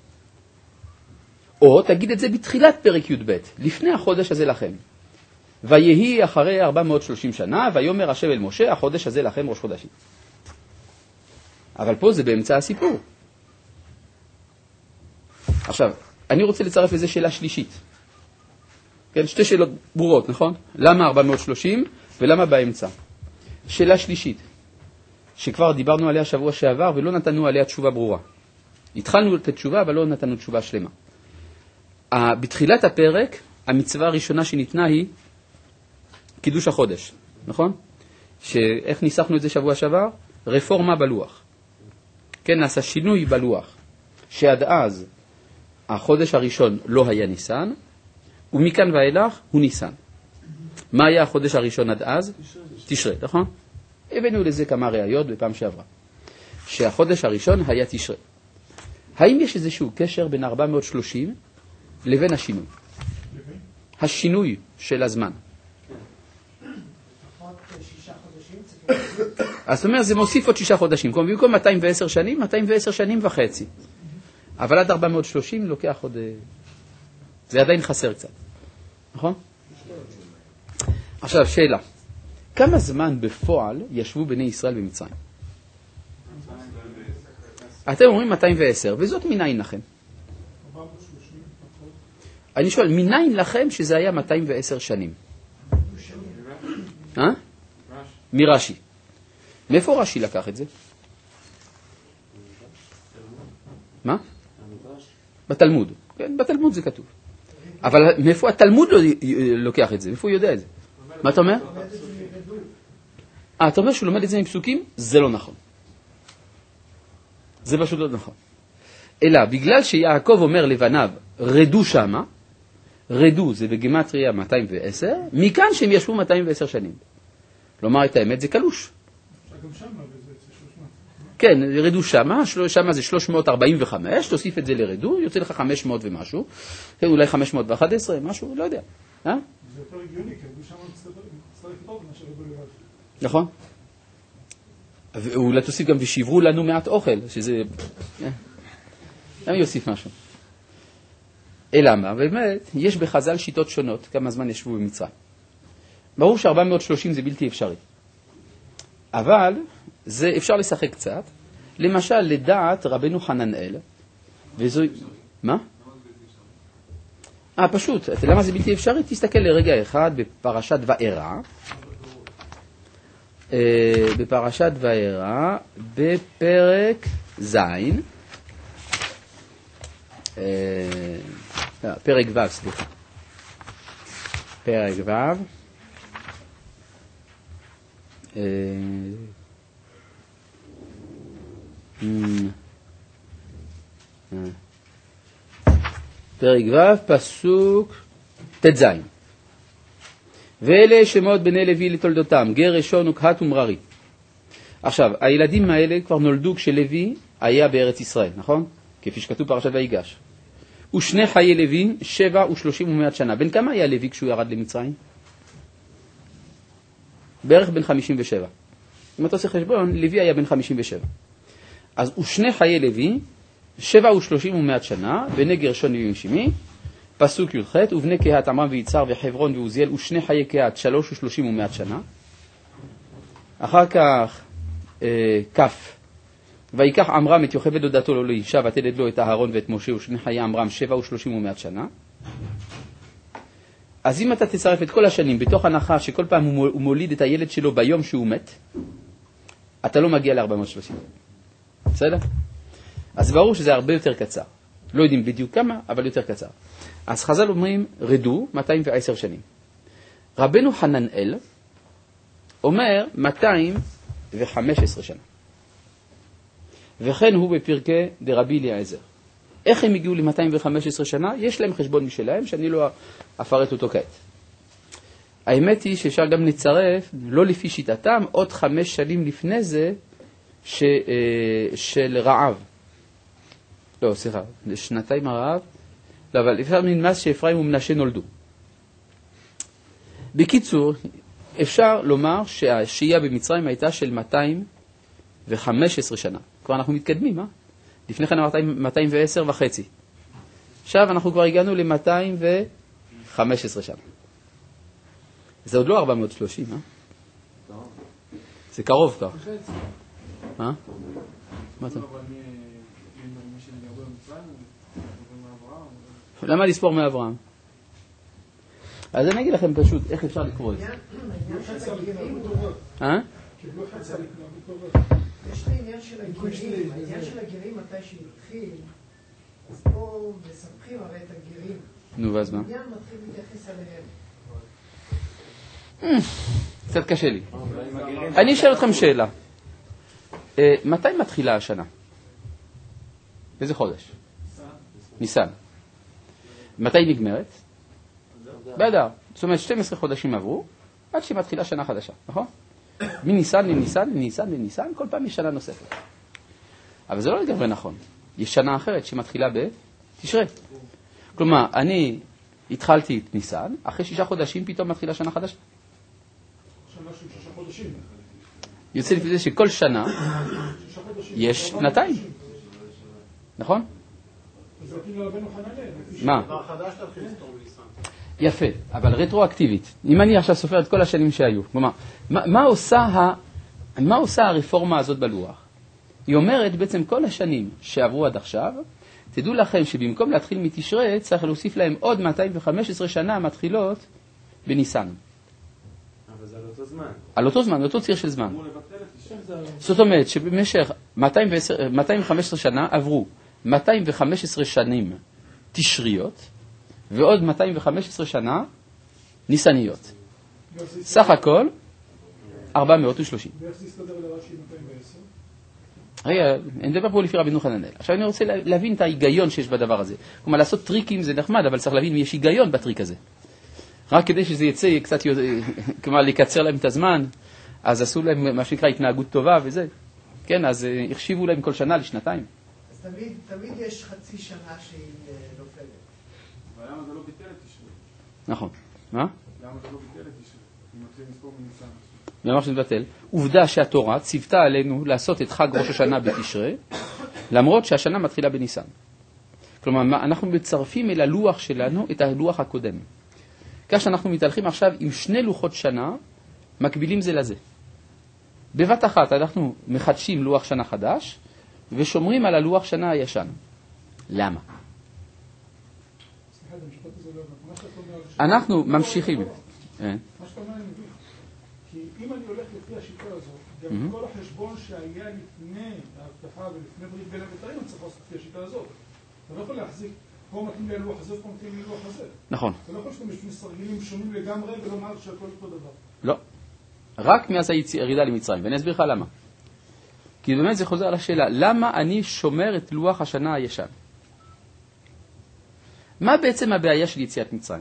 [SPEAKER 1] או תגיד את זה בתחילת פרק י"ב, לפני החודש הזה לכם. ויהי אחרי 430 שנה, ויאמר השם אל משה, החודש הזה לכם ראש חודשים. אבל פה זה באמצע הסיפור. עכשיו, אני רוצה לצרף לזה שאלה שלישית. כן, שתי שאלות ברורות, נכון? למה 430 ולמה באמצע? שאלה שלישית, שכבר דיברנו עליה שבוע שעבר ולא נתנו עליה תשובה ברורה. התחלנו לתת תשובה, אבל לא נתנו תשובה שלמה. בתחילת הפרק, המצווה הראשונה שניתנה היא קידוש החודש, נכון? שאיך ניסחנו את זה שבוע שעבר? רפורמה בלוח. כן, נעשה שינוי בלוח, שעד אז החודש הראשון לא היה ניסן, ומכאן ואילך הוא ניסן. מה היה החודש הראשון עד אז? תשרי, נכון? הבאנו לזה כמה ראיות בפעם שעברה. שהחודש הראשון היה תשרי. האם יש איזשהו קשר בין 430 לבין השינוי? השינוי של הזמן. אז זאת אומרת, זה מוסיף עוד 6 חודשים. במקום 210 שנים, 210 שנים וחצי. אבל עד 430 לוקח עוד... זה עדיין חסר קצת. נכון? עכשיו, שאלה. כמה זמן בפועל ישבו בני ישראל במצרים? אתם אומרים 210, וזאת מניין לכם?
[SPEAKER 5] 430.
[SPEAKER 1] אני שואל, מניין לכם שזה היה 210 שנים? מרש"י. מאיפה רש"י לקח את זה? מה? בתלמוד. כן, בתלמוד זה כתוב. אבל מאיפה התלמוד לוקח את זה? מאיפה הוא יודע את זה? מה אתה אומר? אתה אומר שהוא לומד את זה מפסוקים? זה לא נכון. זה פשוט לא נכון. אלא בגלל שיעקב אומר לבניו, רדו שמה, רדו זה בגימטריה 210, מכאן שהם ישבו 210 שנים. לומר את האמת זה קלוש.
[SPEAKER 5] גם שמה, וזה 300.
[SPEAKER 1] כן, רדו שמה, שמה זה 345, תוסיף את זה לרדו, יוצא לך 500 ומשהו, אולי 511, משהו, לא יודע.
[SPEAKER 5] זה יותר הגיוני, כי רדו שמה מצטרף טוב מאשר רדו לבד.
[SPEAKER 1] נכון. ואולי תוסיף גם ושברו לנו מעט אוכל, שזה... גם יוסיף משהו. אלא מה? באמת, יש בחז"ל שיטות שונות, כמה זמן ישבו במצרים. ברור ש430 זה בלתי אפשרי. אבל זה אפשר לשחק קצת. למשל, לדעת רבנו חננאל, וזו... מה? פשוט. למה זה בלתי אפשרי? תסתכל לרגע אחד בפרשת וארא. בפרשת וארא, בפרק ז', פרק ו', סליחה. פרק ו', פרק ו', פסוק ט"ז. ואלה שמות בני לוי לתולדותם, גר, ראשון וקהת ומררי. עכשיו, הילדים האלה כבר נולדו כשלוי היה בארץ ישראל, נכון? כפי שכתוב פרשת ויגש. ושני חיי לוי, 7 ו30 ו100 שנה. בן כמה היה לוי כשהוא ירד למצרים? בערך בן 57. אם אתה עושה חשבון, לוי היה בן 57. אז ושני חיי לוי, 37 ומעט שנה, בני גרשון וישימי, פסוק י"ח, ובני קהת עמרם ויצהר וחברון ועוזיאל ושני חיי קהת 33 ומעט שנה. אחר כך כף, ויקח עמרם את יוכבד דודתו לו לאישה ותלד לו את אהרון ואת משה ושני חיי עמרם 37 ומעט שנה. אז אם אתה תצרף את כל השנים בתוך הנחה שכל פעם הוא מוליד את הילד שלו ביום שהוא מת, אתה לא מגיע ל-430. בסדר? אז ברור שזה הרבה יותר קצר. לא יודעים בדיוק כמה, אבל יותר קצר. אז חז"ל אומרים, רדו 210 שנים. רבנו חננאל אומר 215 שנה. וכן הוא בפרקי דרבי אליעזר. איך הם הגיעו ל-215 שנה? יש להם חשבון משלהם, שאני לא אפרט אותו כעת. האמת היא שאפשר גם לצרף, לא לפי שיטתם, עוד 5 שנים לפני זה, של רעב. לא, סליחה, 2 הרעב. לא, אבל אפשר לנמס שאפרים ומנשה נולדו. בקיצור, אפשר לומר שהשהייה במצרים הייתה של 215 שנה. כבר אנחנו מתקדמים, לפני כן 210 וחצי. עכשיו אנחנו כבר הגענו ל-215 שנה. זה עוד לא 430, זה קרוב כבר. מה? מה אתה? למה לספור מאברהם? אז אני אגיד לכם פשוט איך אפשר לקרוא את זה.
[SPEAKER 3] יש לי עניין של הגירים, העניין של הגירים מתי שהתחיל, אז פה מספחים הרי את הגירים.
[SPEAKER 1] נו, ואז מה?
[SPEAKER 3] העניין מתחיל להתייחס עליהם.
[SPEAKER 1] קצת קשה לי. אני אשאל אתכם שאלה. מתי מתחילה השנה? איזה חודש? ניסן. מתי נגמרת? באדר. זאת אומרת 12 חודשים עברו, עד שמתחילה שנה חדשה, נכון? מניסן לניסן לניסן לניסן, כל פעם יש שנה נוספת. אבל זה לא לגמרי נכון. יש שנה אחרת שמתחילה בתשרי. כלומר, אני התחלתי את ניסן, אחרי 6 חודשים פתאום מתחילה שנה חדשה.
[SPEAKER 5] שנה של 6 חודשים.
[SPEAKER 1] יוצא לפי זה שכל שנה יש שנתיים. נכון?
[SPEAKER 5] אז רצינו לרבנו חננאל.
[SPEAKER 1] מה? יפה, אבל רטרואקטיבית. אם אני עכשיו סופר את כל השנים שהיו, כלומר, מה עושה הרפורמה הזאת בלוח? היא אומרת בעצם כל השנים שעברו עד עכשיו, תדעו לכם שבמקום להתחיל מתשרי, צריך להוסיף להם עוד 215 שנה מתחילות בניסן.
[SPEAKER 6] אבל זה על אותו זמן.
[SPEAKER 1] על אותו זמן, אותו ציר של זמן. זאת אומרת שבמשך 215 שנה עברו 215 שנים תשריות, ועוד 215 שנה ניסניות. סך הכל 430.
[SPEAKER 5] ואיך זה יסתדר לרש"י 210?
[SPEAKER 1] רגע, אני מדבר פה לפי רבנו חננאל. עכשיו אני רוצה להבין את ההיגיון שיש בדבר הזה. כלומר, לעשות טריקים זה נחמד, אבל צריך להבין אם יש היגיון בטריק הזה. רק כדי שזה יצא קצת, כלומר, לקצר להם את הזמן, אז עשו להם מה שנקרא התנהגות טובה וזה. כן, אז החשיבו להם כל שנה לשנתיים.
[SPEAKER 3] אז תמיד יש חצי שנה שהיא נופלת.
[SPEAKER 4] ולמה זה לא ביטל את תשרי?
[SPEAKER 1] נכון. מה?
[SPEAKER 4] למה זה לא ביטל את תשרי? אם מתחילים לספור מניסן.
[SPEAKER 1] למה שנבטל? עובדה שהתורה ציוותה עלינו לעשות את חג ראש השנה בתשרי, למרות שהשנה מתחילה בניסן. כלומר, אנחנו מצרפים אל הלוח שלנו את הלוח הקודם. כך שאנחנו מתהלכים עכשיו עם 2 לוחות שנה, מקבילים זה לזה. בבת אחת אנחנו מחדשים לוח שנה חדש, ושומרים על הלוח שנה הישן. למה? אנחנו ממשיכים.
[SPEAKER 5] מה שאתה אומר אני מבין. כי אם אני הולך לפי השיטה הזאת, גם כל החשבון שהיה לפני ההבטחה ולפני ברית בין הבתרים, אני צריך לעשות לפי השיטה הזאת. אתה לא יכול להחזיק, פה מתאים לי הלוח הזה, פה מתאים לי הלוח הזה.
[SPEAKER 1] נכון.
[SPEAKER 5] אתה לא יכול שאתם יש מסרגלים שונים לגמרי ולומר שהכל אותו דבר.
[SPEAKER 1] לא. רק מאז הירידה למצרים, ואני אסביר לך למה. כי באמת זה חוזר על השאלה, למה אני שומר את לוח השנה הישן? מה בעצם הבעיה של יציאת מצרים?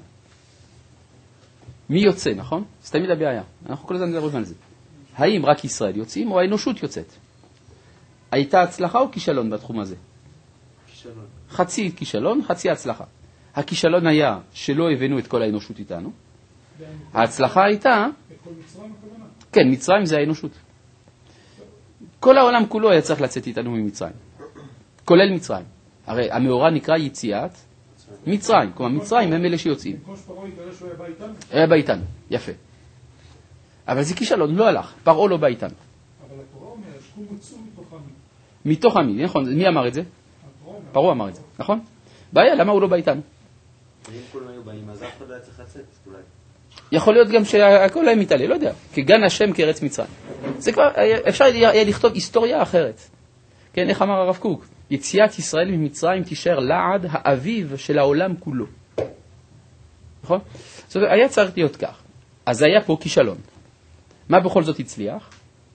[SPEAKER 1] מי יוצא, נכון? זה תמיד הבעיה. אנחנו כל הזמן מדברים על זה. האם רק ישראל יוצאים או האנושות יוצאת? הייתה הצלחה או כישלון בתחום הזה?
[SPEAKER 6] כישלון.
[SPEAKER 1] חצי כישלון, חצי הצלחה. הכישלון היה שלא הבאנו את כל האנושות איתנו. ההצלחה הייתה...
[SPEAKER 5] כל מצרים הכוונה?
[SPEAKER 1] כן, מצרים זה האנושות. כל העולם כולו היה צריך לצאת איתנו ממצרים. כולל מצרים. הרי המאורע נקרא יציאת מצרים, כלומר מצרים הם אלה שיוצאים.
[SPEAKER 5] כמו שפרעה יגלה שהוא היה בא איתנו.
[SPEAKER 1] היה בא איתנו, יפה. אבל זה כישלון, לא הלך, פרעה לא בא איתנו.
[SPEAKER 5] אבל התורה אומר, שקום וצאו מתוך עמי.
[SPEAKER 1] מתוך עמי, נכון, מי אמר את זה? פרעה אמר את זה, נכון? בעיה, למה הוא לא בא איתנו?
[SPEAKER 6] אם כולם היו באים, אז אף אחד לא היה צריך לצאת, אולי.
[SPEAKER 1] יכול להיות גם שהכל היה מתעלה, לא יודע, כגן השם כארץ מצרים. זה כבר, אפשר היה לכתוב היסטוריה אחרת. כן, איך אמר הרב קוק? יציאת ישראל ממצרים תישאר לעד האביב של העולם כולו. נכון? זאת אומרת, היה צריך להיות כך. אז היה פה כישלון. מה בכל זאת הצליח?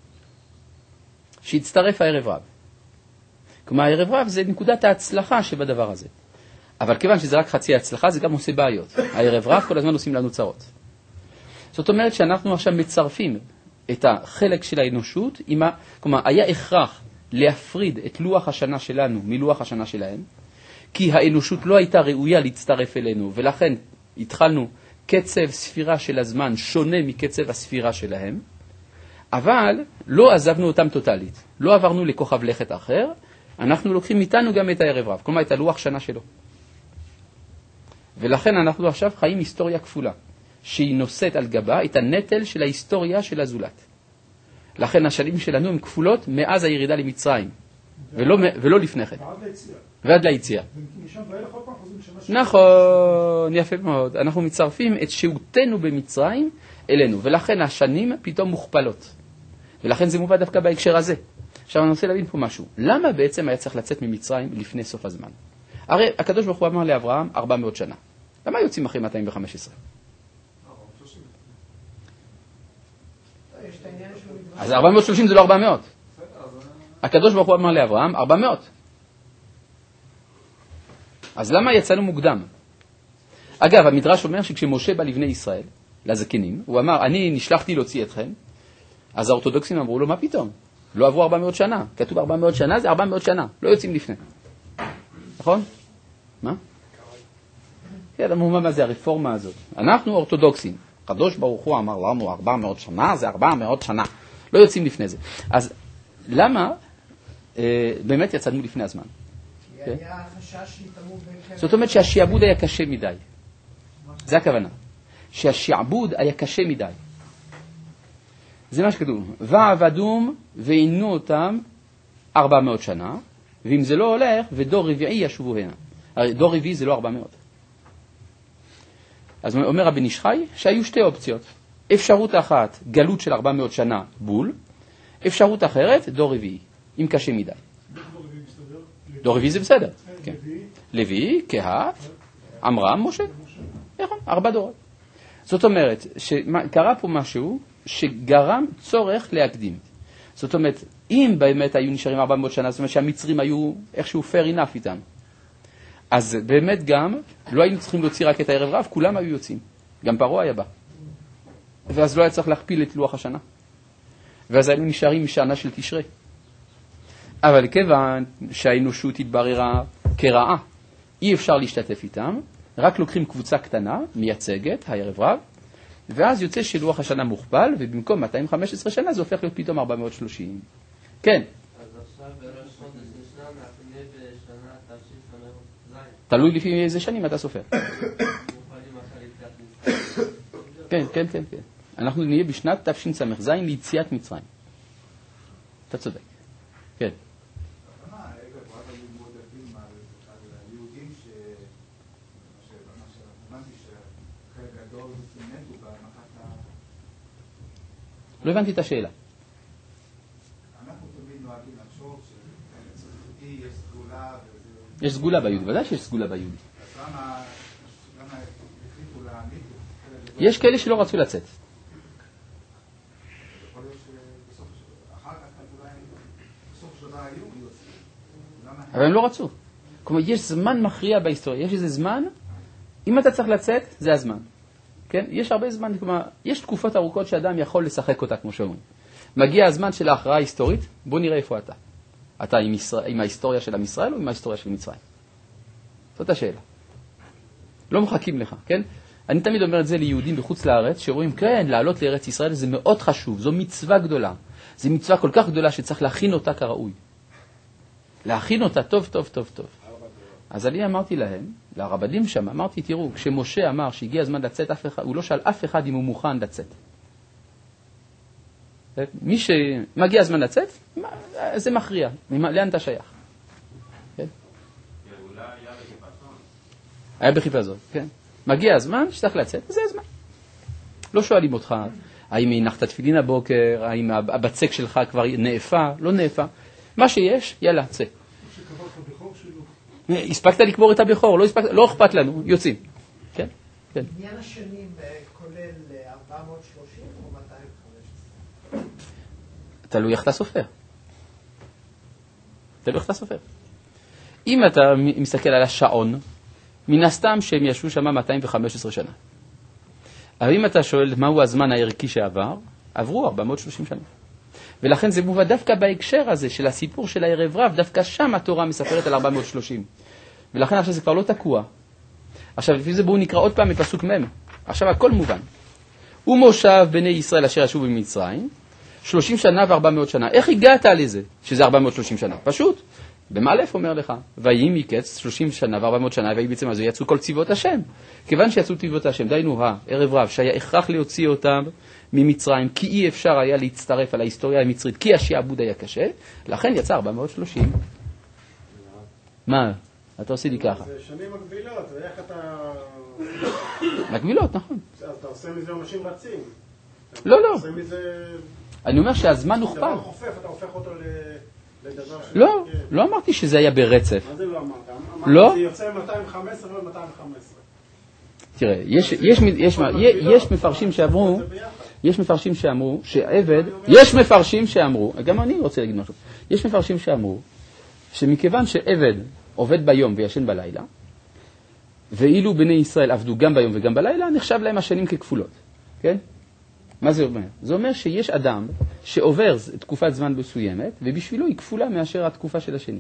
[SPEAKER 1] שהצטרף הערב רב. כלומר, הערב רב זה נקודת ההצלחה שבדבר הזה. אבל כיוון שזה רק חצי הצלחה, זה גם עושה בעיות. הערב רב כל הזמן עושים לנו צרות. זאת אומרת שאנחנו עכשיו מצרפים את החלק של האנושות, כלומר, היה הכרח להפריד את לוח השנה שלנו מלוח השנה שלהם, כי האנושות לא הייתה ראויה להצטרף אלינו, ולכן התחלנו קצב ספירה של הזמן שונה מקצב הספירה שלהם, אבל לא עזבנו אותם טוטלית, לא עברנו לכוכב לכת אחר, אנחנו לוקחים איתנו גם את הערב רב, כלומר את הלוח שנה שלו. ולכן אנחנו עכשיו חיים היסטוריה כפולה, שהיא נושאת על גבה את הנטל של ההיסטוריה של הזולת. לכן השנים שלנו הן כפולות מאז הירידה למצרים, ולא לפני כן. ועד ליציאה. נכון, יפה מאוד. אנחנו מצרפים את שהותנו במצרים אלינו, ולכן השנים פתאום מוכפלות. ולכן זה מובא דווקא בהקשר הזה. עכשיו אני רוצה להבין פה משהו. למה בעצם היה צריך לצאת ממצרים לפני סוף הזמן? הרי הקדוש ברוך הוא אמר לאברהם 400 שנה. למה יוצאים אחרי 215? אז 430 זה לא 400. הקדוש ברוך הוא אמר לאברהם 400. אז למה יצאנו מוקדם? אגב, המדרש אומר שכשמשה בא לבני ישראל, לזקנים, הוא אמר, אני נשלחתי להוציא אתכם, אז האורתודוקסים אמרו לו, מה פתאום? לא עברו 400 שנה. כתוב 400 שנה, זה 400 שנה. לא יוצאים לפני. נכון? מה? כן, אמרו, מה זה הרפורמה הזאת? אנחנו אורתודוקסים. הקדוש ברוך הוא אמר לנו 400 שנה, זה 400 שנה. לא יוצאים לפני זה. אז למה באמת יצאנו לפני הזמן?
[SPEAKER 3] כי היה חשש שיתאמו בין...
[SPEAKER 1] זאת אומרת שהשיעבוד היה קשה מדי. זה הכוונה. שהשיעבוד היה קשה מדי. זה מה שכתוב. ועבדום ועינו אותם 400 שנה, ואם זה לא הולך, ודור רביעי ישובו הנה. הרי דור רביעי זה לא 400. אז אומר רבי נשחי שהיו שתי אופציות. אפשרות אחת, גלות של 400 שנה בול. אפשרות אחרת, דור רביעי, אם קשה מדי. דור רביעי זה בסדר. לוי, קהת, עמרם, משה. נכון, 4 דורות. זאת אומרת, שקרה פה משהו שגרם צורך להקדים. זאת אומרת, אם באמת היו נשארים 400 שנה, זאת אומרת שהמצרים היו איכשהו fair enough איתם. אז באמת גם, לא היינו צריכים להוציא רק את הערב רב, כולם היו יוצאים. גם פרעה היה בא. ואז לא היה צריך להכפיל את לוח השנה. ואז היינו נשארים משנה של תשרי. אבל כיוון שהאנושות התבררה כרעה, אי אפשר להשתתף איתם, רק לוקחים קבוצה קטנה, מייצגת, הערב רב, ואז יוצא שלוח השנה מוכפל, ובמקום 215 שנה זה הופך להיות פתאום 430. כן.
[SPEAKER 8] אז עכשיו בראש חודש נשנה, אנחנו נהיה בשנה תש"ס.
[SPEAKER 1] תלוי לפי איזה שנים אתה סופר. כן, כן, כן, כן. אנחנו נהיה בשנת תש"ס ליציאת מצרים. אתה צודק. כן. לא הבנתי את השאלה.
[SPEAKER 4] אנחנו תמיד נוהגים לחשוב שיש סגולה...
[SPEAKER 1] יש סגולה ביהודי, ודאי שיש סגולה ביהודי.
[SPEAKER 4] אז למה החליטו להעמיד?
[SPEAKER 1] יש כאלה שלא רצו לצאת.
[SPEAKER 4] יכול להיות שאחר כך אולי בסוף שנה היו יוצאים.
[SPEAKER 1] אבל הם לא רצו. כלומר, יש זמן מכריע בהיסטוריה. יש איזה זמן, אם אתה צריך לצאת, זה הזמן. כן? יש הרבה זמן, כלומר, יש תקופות ארוכות שאדם יכול לשחק אותה, כמו שאומרים. מגיע הזמן של ההכרעה ההיסטורית, בוא נראה איפה אתה. אתה עם ההיסטוריה של עם ישראל או עם ההיסטוריה של מצרים? זאת השאלה. לא מחכים לך, כן? אני תמיד אומר את זה ליהודים בחוץ לארץ, שרואים, כן, לעלות לארץ ישראל זה מאוד חשוב, זו מצווה גדולה. זו מצווה כל כך גדולה שצריך להכין אותה כראוי. להכין אותה טוב, טוב, טוב, טוב. אז אני אמרתי להם, לרבנים שם, אמרתי, תראו, כשמשה אמר שהגיע הזמן לצאת, הוא לא שאל אף אחד אם הוא מוכן לצאת. מי שמגיע הזמן לצאת, זה מכריע. לאן אתה שייך? כן? היה בחיפזון, כן. מגיע הזמן שצריך לצאת, זה הזמן. לא שואלים אותך, האם הנחת תפילין הבוקר, האם הבצק שלך כבר נאפה, לא נאפה. מה שיש, יאללה, צא. הספקת לקבור את הבכור, לא אכפת לנו, יוצאים. כן? כן.
[SPEAKER 3] עניין השנים כולל 430 או 215?
[SPEAKER 1] תלוי איך אתה סופר. תלוי איך אתה סופר. אם אתה מסתכל על השעון, מן הסתם שהם ישבו שם 215 שנה. אבל אם אתה שואל מהו הזמן הערכי שעבר, עברו 430 שנה. ולכן זה מובא דווקא בהקשר הזה של הסיפור של הערב רב, דווקא שם התורה מספרת על 430. ולכן עכשיו זה כבר לא תקוע. עכשיו לפי זה בואו נקרא עוד פעם מפסוק מ'. עכשיו הכל מובן. ומושב בני ישראל אשר ישבו במצרים, 30 שנה ו400 שנה. איך הגעת לזה שזה 430 שנה? פשוט. במאלף אומר לך, ויהי מקץ 30 שנה ו400 שנה, ויהי בעצם אז יצאו כל צבאות השם. כיוון שיצאו צבאות השם, דיינו הערב רב, שהיה הכרח להוציא אותם ממצרים, כי אי אפשר היה להצטרף על ההיסטוריה המצרית, כי השעבוד היה קשה, לכן יצא 430. מה? אתה עושה לי ככה.
[SPEAKER 9] זה שנים מקבילות, ואיך אתה...
[SPEAKER 1] מקבילות, נכון.
[SPEAKER 9] אז אתה עושה מזה אנשים רצים.
[SPEAKER 1] לא.
[SPEAKER 9] אתה עושה מזה...
[SPEAKER 1] אני אומר שהזמן הוכפל.
[SPEAKER 9] דבר חופף, אתה הופך אותו לדבר...
[SPEAKER 1] לא אמרתי שזה היה ברצף.
[SPEAKER 9] מה זה לא אמרת?
[SPEAKER 1] לא?
[SPEAKER 9] זה יוצא 215 ולא 215.
[SPEAKER 1] תראה, יש מפרשים שאמרו שעבד, יש מפרשים שאמרו, גם אני רוצה להגיד משהו, יש מפרשים שאמרו שמכיוון שעבד עובד ביום וישן בלילה, ואילו בני ישראל עבדו גם ביום וגם בלילה, נחשב להם השנים ככפולות. כן? מה זה אומר? זה אומר שיש אדם שעובר תקופת זמן מסוימת, ובשבילו היא כפולה מאשר התקופה של השני.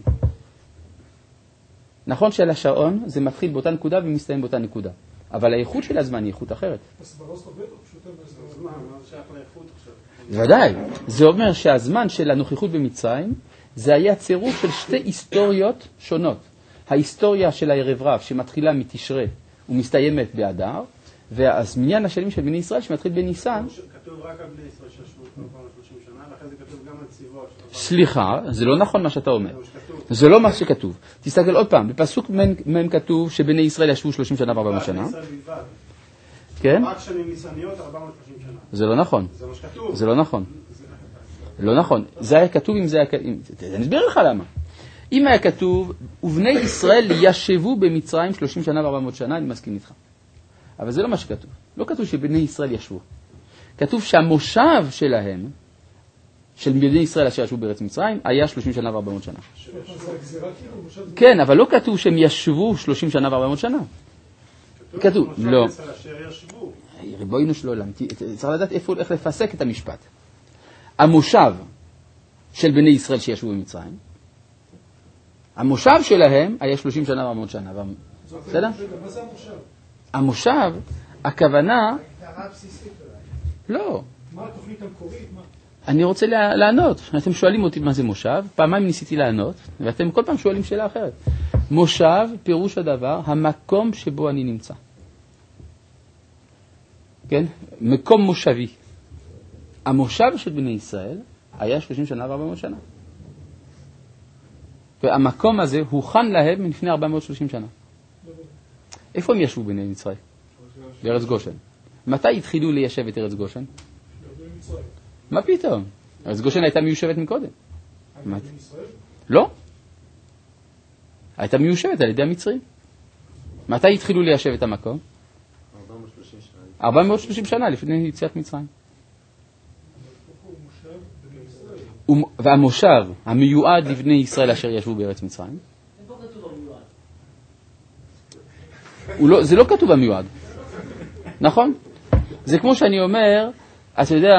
[SPEAKER 1] נכון שעל השעון זה מתחיל באותה נקודה ומסתיים באותה נקודה. אבל האיכות של הזמן היא איכות אחרת.
[SPEAKER 5] אז בראש עובד או פשוט
[SPEAKER 9] מה שייך לאיכות עכשיו?
[SPEAKER 1] ודאי. זה אומר שהזמן של הנוכחות במצרים, זה היה צירוף של שתי היסטוריות שונות. ההיסטוריה של הערב רב שמתחילה מתשרה ומסתיימת באדר, והמניין השנים של בני ישראל שמתחיל בניסן.
[SPEAKER 9] כתוב רק על בני ישראל שישבו 430 שנה, ואחרי זה כתוב גם על צבאות.
[SPEAKER 1] סליחה, זה לא נכון מה שאתה אומר. זה לא מה שכתוב. תסתכל עוד פעם, בפסוק מ' כתוב שבני ישראל ישבו 30 שנה ו400 שנה. כן?
[SPEAKER 9] רק שנים ניסניות 430 שנה.
[SPEAKER 1] זה לא נכון.
[SPEAKER 9] זה מה שכתוב.
[SPEAKER 1] זה לא נכון. לא נכון. זה היה כתוב אם זה היה... אני אסביר לך למה. אם היה כתוב, ובני ישראל ישבו במצרים 30 שנה ו400 שנה, אני מסכים איתך. אבל זה לא מה שכתוב. לא כתוב שבני ישראל ישבו. כתוב שהמושב שלהם, של בני ישראל אשר ישבו בארץ מצרים, היה 30 שנה ו400 שנה. כן, אבל לא כתוב שהם ישבו 30 שנה ו400 שנה. כתוב, לא. ריבונו של עולם, צריך לדעת איך לפסק את המשפט. המושב של בני ישראל שישבו במצרים, המושב שלהם היה 30 שנה ו400 שנה. בסדר?
[SPEAKER 5] מה זה המושב?
[SPEAKER 1] המושב, הכוונה...
[SPEAKER 3] הערה בסיסית אולי.
[SPEAKER 1] לא.
[SPEAKER 5] מה התוכנית המקורית?
[SPEAKER 1] אני רוצה לענות. אתם שואלים אותי מה זה מושב, פעמיים ניסיתי לענות, ואתם כל פעם שואלים שאלה אחרת. מושב, פירוש הדבר, המקום שבו אני נמצא. כן? מקום מושבי. המושב של בני ישראל היה 30 שנה ו400 שנה. והמקום הזה הוכן להם מלפני 430 שנה. איפה הם ישבו בני מצרים? בארץ גושן. מתי התחילו ליישב את ארץ גושן? מה פתאום? ארץ גושן הייתה מיושבת מקודם. לא. הייתה מיושבת על ידי המצרים. מתי התחילו ליישב את המקום? 430 שנה לפני יציאת מצרים. והמושב המיועד לבני ישראל אשר ישבו בארץ מצרים.
[SPEAKER 8] איפה כתוב המיועד?
[SPEAKER 1] זה לא כתוב המיועד. נכון? זה כמו שאני אומר, אתה יודע,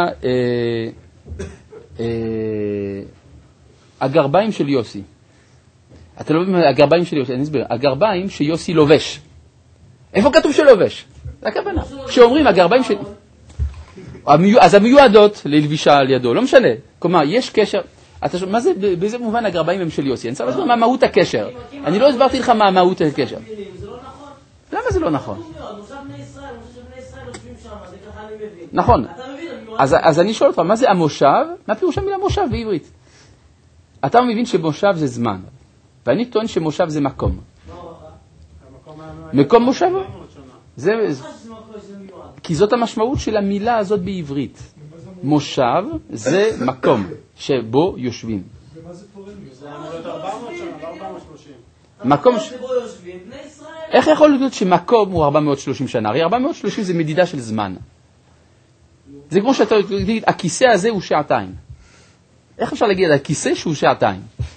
[SPEAKER 1] הגרביים של יוסי. אתה לא מבין, הגרביים של יוסי, אני אסביר. הגרביים שיוסי לובש. איפה כתוב שלובש? זה הכוונה. כשאומרים הגרביים של... אז המיועדות ללבישה על ידו, לא משנה. כלומר, יש קשר... מה זה, באיזה מובן הגרביים הם של יוסי? אני צריך להסביר מה מהות הקשר. אני לא הסברתי לך מה מהות הקשר.
[SPEAKER 8] זה לא נכון.
[SPEAKER 1] למה זה לא נכון?
[SPEAKER 8] מושב בני ישראל, מושב שבני ישראל יושבים שם, זה ככה אני מבין.
[SPEAKER 1] נכון.
[SPEAKER 8] אתה מבין?
[SPEAKER 1] אז אני שואל אותך, מה זה המושב? מה פירוש המילה מושב בעברית? אתה מבין שמושב זה זמן, ואני טוען שמושב זה מקום. מקום מושב? כי זאת המשמעות של המילה הזאת בעברית. מושב זה מקום שבו יושבים.
[SPEAKER 5] ומה זה פורם?
[SPEAKER 9] זה אמור להיות 400 שנה, לא 430.
[SPEAKER 1] מקום
[SPEAKER 8] שבו יושבים בני ישראל.
[SPEAKER 1] איך יכול להיות שמקום הוא 430 שנה? הרי 430 זה מדידה של זמן. זה כמו שאתה תגיד, הכיסא הזה הוא שעתיים. איך אפשר להגיד על הכיסא שהוא שעתיים?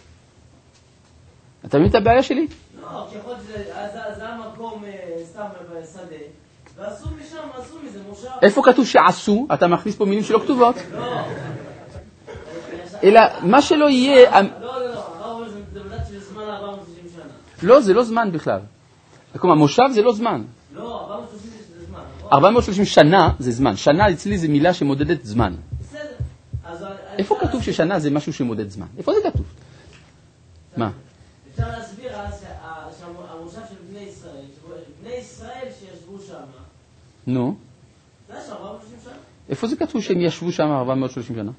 [SPEAKER 1] אתה מבין את הבעיה שלי?
[SPEAKER 8] לא, כי יכול להיות שזה המקום סתם בשדה, ועשו משם, עשו מזה מושב.
[SPEAKER 1] איפה כתוב שעשו? אתה מכניס פה מילים שלא כתובות.
[SPEAKER 8] לא.
[SPEAKER 1] אלא מה שלא יהיה...
[SPEAKER 8] לא, זה מדעת של זמן 430 שנה.
[SPEAKER 1] לא, זה לא זמן בכלל. כלומר, מושב זה לא זמן.
[SPEAKER 8] לא, 430 זה זמן.
[SPEAKER 1] 430 שנה זה זמן. שנה אצלי זה מילה שמודדת זמן.
[SPEAKER 8] בסדר.
[SPEAKER 1] איפה כתוב ששנה זה משהו שמודד זמן? איפה זה כתוב? מה?
[SPEAKER 8] אפשר להסביר שהמושב של בני ישראל, בני ישראל שישבו שם,
[SPEAKER 1] נו.
[SPEAKER 8] זה היה שם 430 שנה?
[SPEAKER 1] איפה זה כתוב שהם ישבו שם 430 שנה?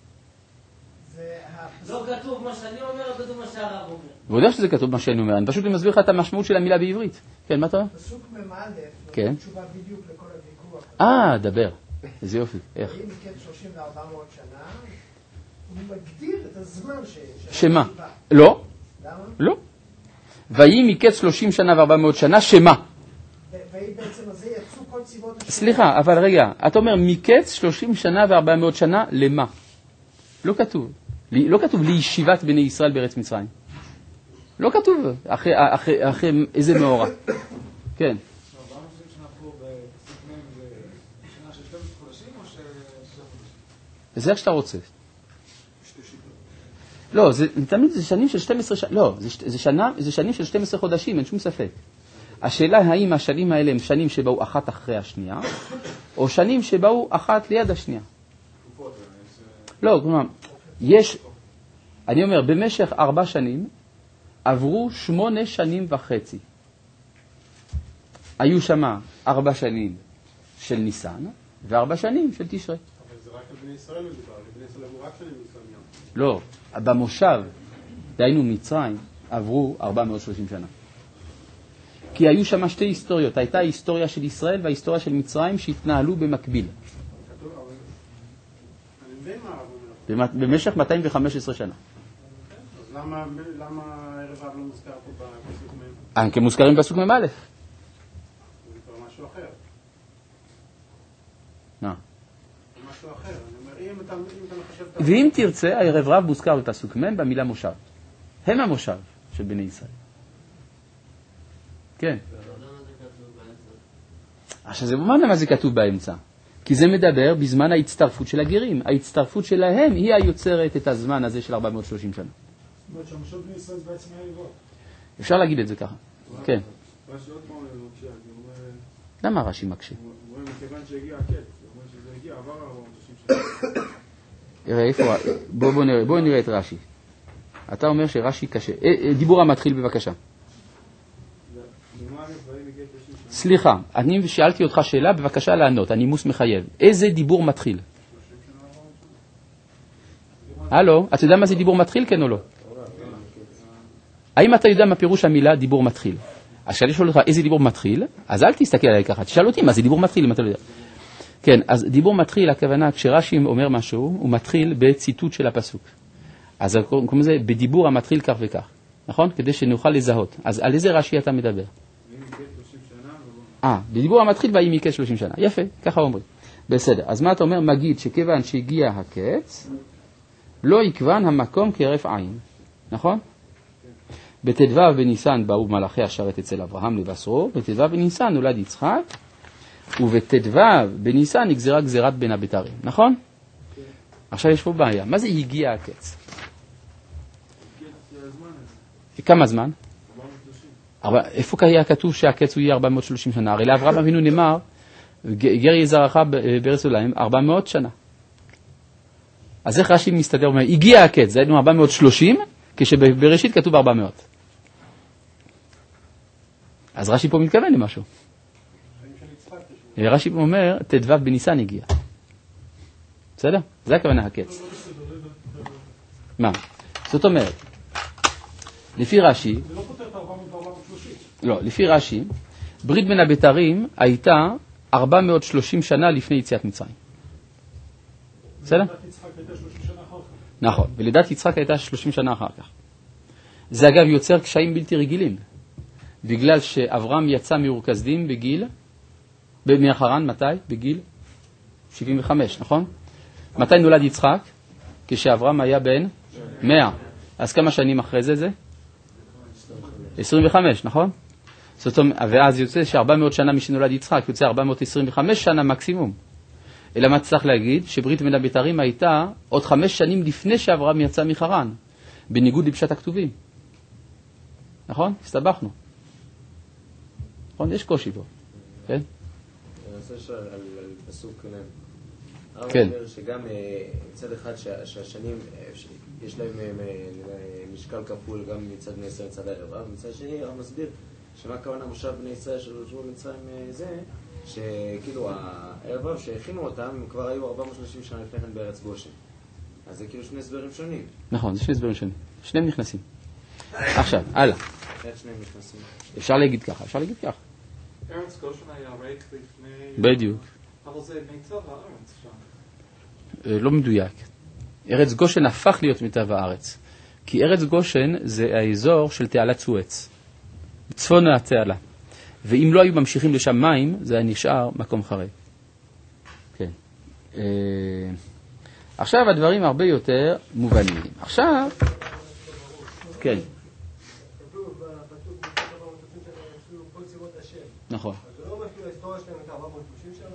[SPEAKER 8] לא כתוב מה שאני אומר, לא כתוב מה שהרב אומר.
[SPEAKER 1] הוא יודע שזה כתוב מה שאני אומר, אני פשוט מסביר לך את המשמעות של המילה בעברית. כן, מה אתה אומר?
[SPEAKER 3] פסוק ממאלף,
[SPEAKER 1] כן.
[SPEAKER 3] תשובה בדיוק לכל הוויכוח.
[SPEAKER 1] דבר. איזה יופי. איך?
[SPEAKER 3] אם מקץ 30 ל-400 שנה, הוא מגדיר את הזמן
[SPEAKER 1] שמה? לא.
[SPEAKER 3] למה?
[SPEAKER 1] לא. ויהי מקץ 30 שנה ו400 שנה, שמה?
[SPEAKER 3] ויהי בעצם הזה יצאו כל צבאות השם.
[SPEAKER 1] סליחה, אבל רגע, אתה אומר מקץ 30 שנה ו400 שנה, למה? לא כתוב. לא כתוב לישיבת בני ישראל בארץ מצרים. לא כתוב. אחרי איזה מאורע. כן.
[SPEAKER 4] 430 שנה פה בפסוק מ' זה שנה של 12 חודשים או של 6 חודשים?
[SPEAKER 1] זה איך שאתה רוצה. לא, תמיד זה שנים של 12 שנה. לא, זה שנים של 12 חודשים, אין שום ספק. השאלה האם השנים האלה הם שנים שבאו אחת אחרי השנייה, או שנים שבאו אחת ליד השנייה. לא, כלומר, אני אומר, במשך 4 שנים עברו 8 שנים וחצי. היו שמה 4 שנים של ניסן, ו4 שנים של תשרי.
[SPEAKER 9] אבל זה רק על בני ישראל מדובר, לבני ישראל עברו רק שנים מסוימים.
[SPEAKER 1] לא, במושב, דהיינו מצרים, עברו 430 שנה. כי היו שם 2 היסטוריות, הייתה ההיסטוריה של ישראל וההיסטוריה של מצרים שהתנהלו במקביל.
[SPEAKER 9] כתוב, אבל אני מבין מה הרב אומר.
[SPEAKER 1] במשך 215 שנה.
[SPEAKER 9] אז למה ערב רב לא מוזכר פה בפסוק מ'?
[SPEAKER 1] כי מוזכרים בפסוק מ' א'.
[SPEAKER 9] זה כבר משהו אחר.
[SPEAKER 1] מה?
[SPEAKER 9] זה משהו אחר. אני אומר, אם אתה מחשב את...
[SPEAKER 1] ואם תרצה, הערב רב מוזכר בפסוק מ' במילה מושב. הם המושב של בני ישראל. כן. עכשיו זה מובן למה זה כתוב באמצע. כי זה מדבר בזמן ההצטרפות של הגרים. ההצטרפות שלהם היא היוצרת את הזמן הזה של 430 שנה.
[SPEAKER 5] זאת אומרת שהמושב בני ישראל זה בעצם העברות.
[SPEAKER 1] אפשר להגיד את זה ככה. כן.
[SPEAKER 2] רש"י עוד פעם מקשה, כי הוא אומר...
[SPEAKER 1] למה רש"י מקשה?
[SPEAKER 2] הוא אומר, מכיוון שהגיע הקץ, הוא אומר שזה הגיע, עבר 430 שנה.
[SPEAKER 1] ראה, איפה? בואו נראה את רש"י. אתה אומר שרש"י קשה. דיבור המתחיל בבקשה. סליחה, אני שאלתי אותך שאלה, בבקשה לענות, הנימוס מחייב. איזה דיבור מתחיל? הלו, אתה יודע מה זה דיבור מתחיל, כן או לא? האם אתה יודע מה פירוש המילה דיבור מתחיל? אז כשאני שואל אותך איזה דיבור מתחיל, אז אל תסתכל עליי ככה, תשאל אותי מה זה דיבור מתחיל אם אתה לא יודע. כן, אז דיבור מתחיל, הכוונה, כשרש"י אומר משהו, הוא מתחיל בציטוט של הפסוק. אז קוראים לזה בדיבור המתחיל כך וכך, נכון? כדי שנוכל לזהות. אז על איזה רש"י אתה מדבר? בדיבור המתחיל ויהי מקץ 30 שנה. יפה, ככה אומרים. בסדר, אז מה אתה אומר? מגיד שכיוון שהגיע הקץ, לא יקבן המקום כהרף עין. נכון? בט"ו בניסן באו מלאכי השרת אצל אברהם לבשרו, בט"ו בניסן נולד יצחק, ובט"ו בניסן נגזרה גזירת בין הבתרים. נכון? עכשיו יש פה בעיה. מה זה הגיע הקץ? כמה זמן? איפה היה כתוב שהקץ הוא יהיה 430 שנה? הרי לאברהם אבינו נאמר, גר יזרעך בארץ עולם 400 שנה. אז איך רש"י מסתדר? הגיע הקץ, זה היינו 430, כשבראשית כתוב 400. אז רש"י פה מתכוון למשהו. רש"י פה אומר, ט"ו בניסן הגיע. בסדר? זה הכוונה הקץ. מה? זאת אומרת, לפי רש"י,
[SPEAKER 5] זה לא פותר את 430.
[SPEAKER 1] לא, לפי רש"י, ברית בין הבתרים הייתה 430 שנה לפני יציאת מצרים. בסדר?
[SPEAKER 5] ולידת יצחק הייתה 30 שנה אחר כך.
[SPEAKER 1] נכון, ולידת יצחק הייתה 30 שנה אחר כך. זה אגב יוצר קשיים בלתי רגילים, בגלל שאברהם יצא מאור כשדים מהחרן, מתי? בגיל 75, נכון? מתי נולד יצחק? כשאברהם היה בן 100. אז כמה שנים אחרי זה? 25, נכון? זאת אומרת, ואז יוצא ש400 שנה משנולד יצחק, יוצא 425 שנה מקסימום. אלא מה צריך להגיד? שברית בין הבתרים הייתה עוד 5 שנים לפני שאברהם יצא מחרן, בניגוד לפשט הכתובים. נכון? הסתבכנו. נכון? יש קושי פה. כן?
[SPEAKER 6] אני רוצה לשאול על פסוק נ'. הרב אומר שגם מצד אחד שהשנים יש להם משקל כפול גם מצד בני ישראל מצד הערב, אבל מצד שני הרב מסביר שמה הכוונה מושב בני ישראל שלושבו במצרים זה שכאילו הערב שהכינו אותם הם כבר היו 430 שנה לפני כן בארץ גושן, אז זה כאילו שני הסברים שונים.
[SPEAKER 1] נכון, זה שני הסברים שונים, שניהם נכנסים. עכשיו, הלאה.
[SPEAKER 6] איך שניהם נכנסים?
[SPEAKER 1] אפשר להגיד ככה.
[SPEAKER 5] ארץ גושן היה ריק לפני...
[SPEAKER 1] בדיוק.
[SPEAKER 5] אבל זה מיטב הארץ שם.
[SPEAKER 1] לא מדויק. ארץ גושן הפך להיות מיטב הארץ. כי ארץ גושן זה האזור של תעלת סואץ. צפון התעלה. ואם לא היו ממשיכים לשם מים, זה היה נשאר מקום חרב. כן. עכשיו הדברים הרבה יותר מובנים. עכשיו... כן. נכון.
[SPEAKER 7] ההיסטוריה שלהם הייתה 430 שנה,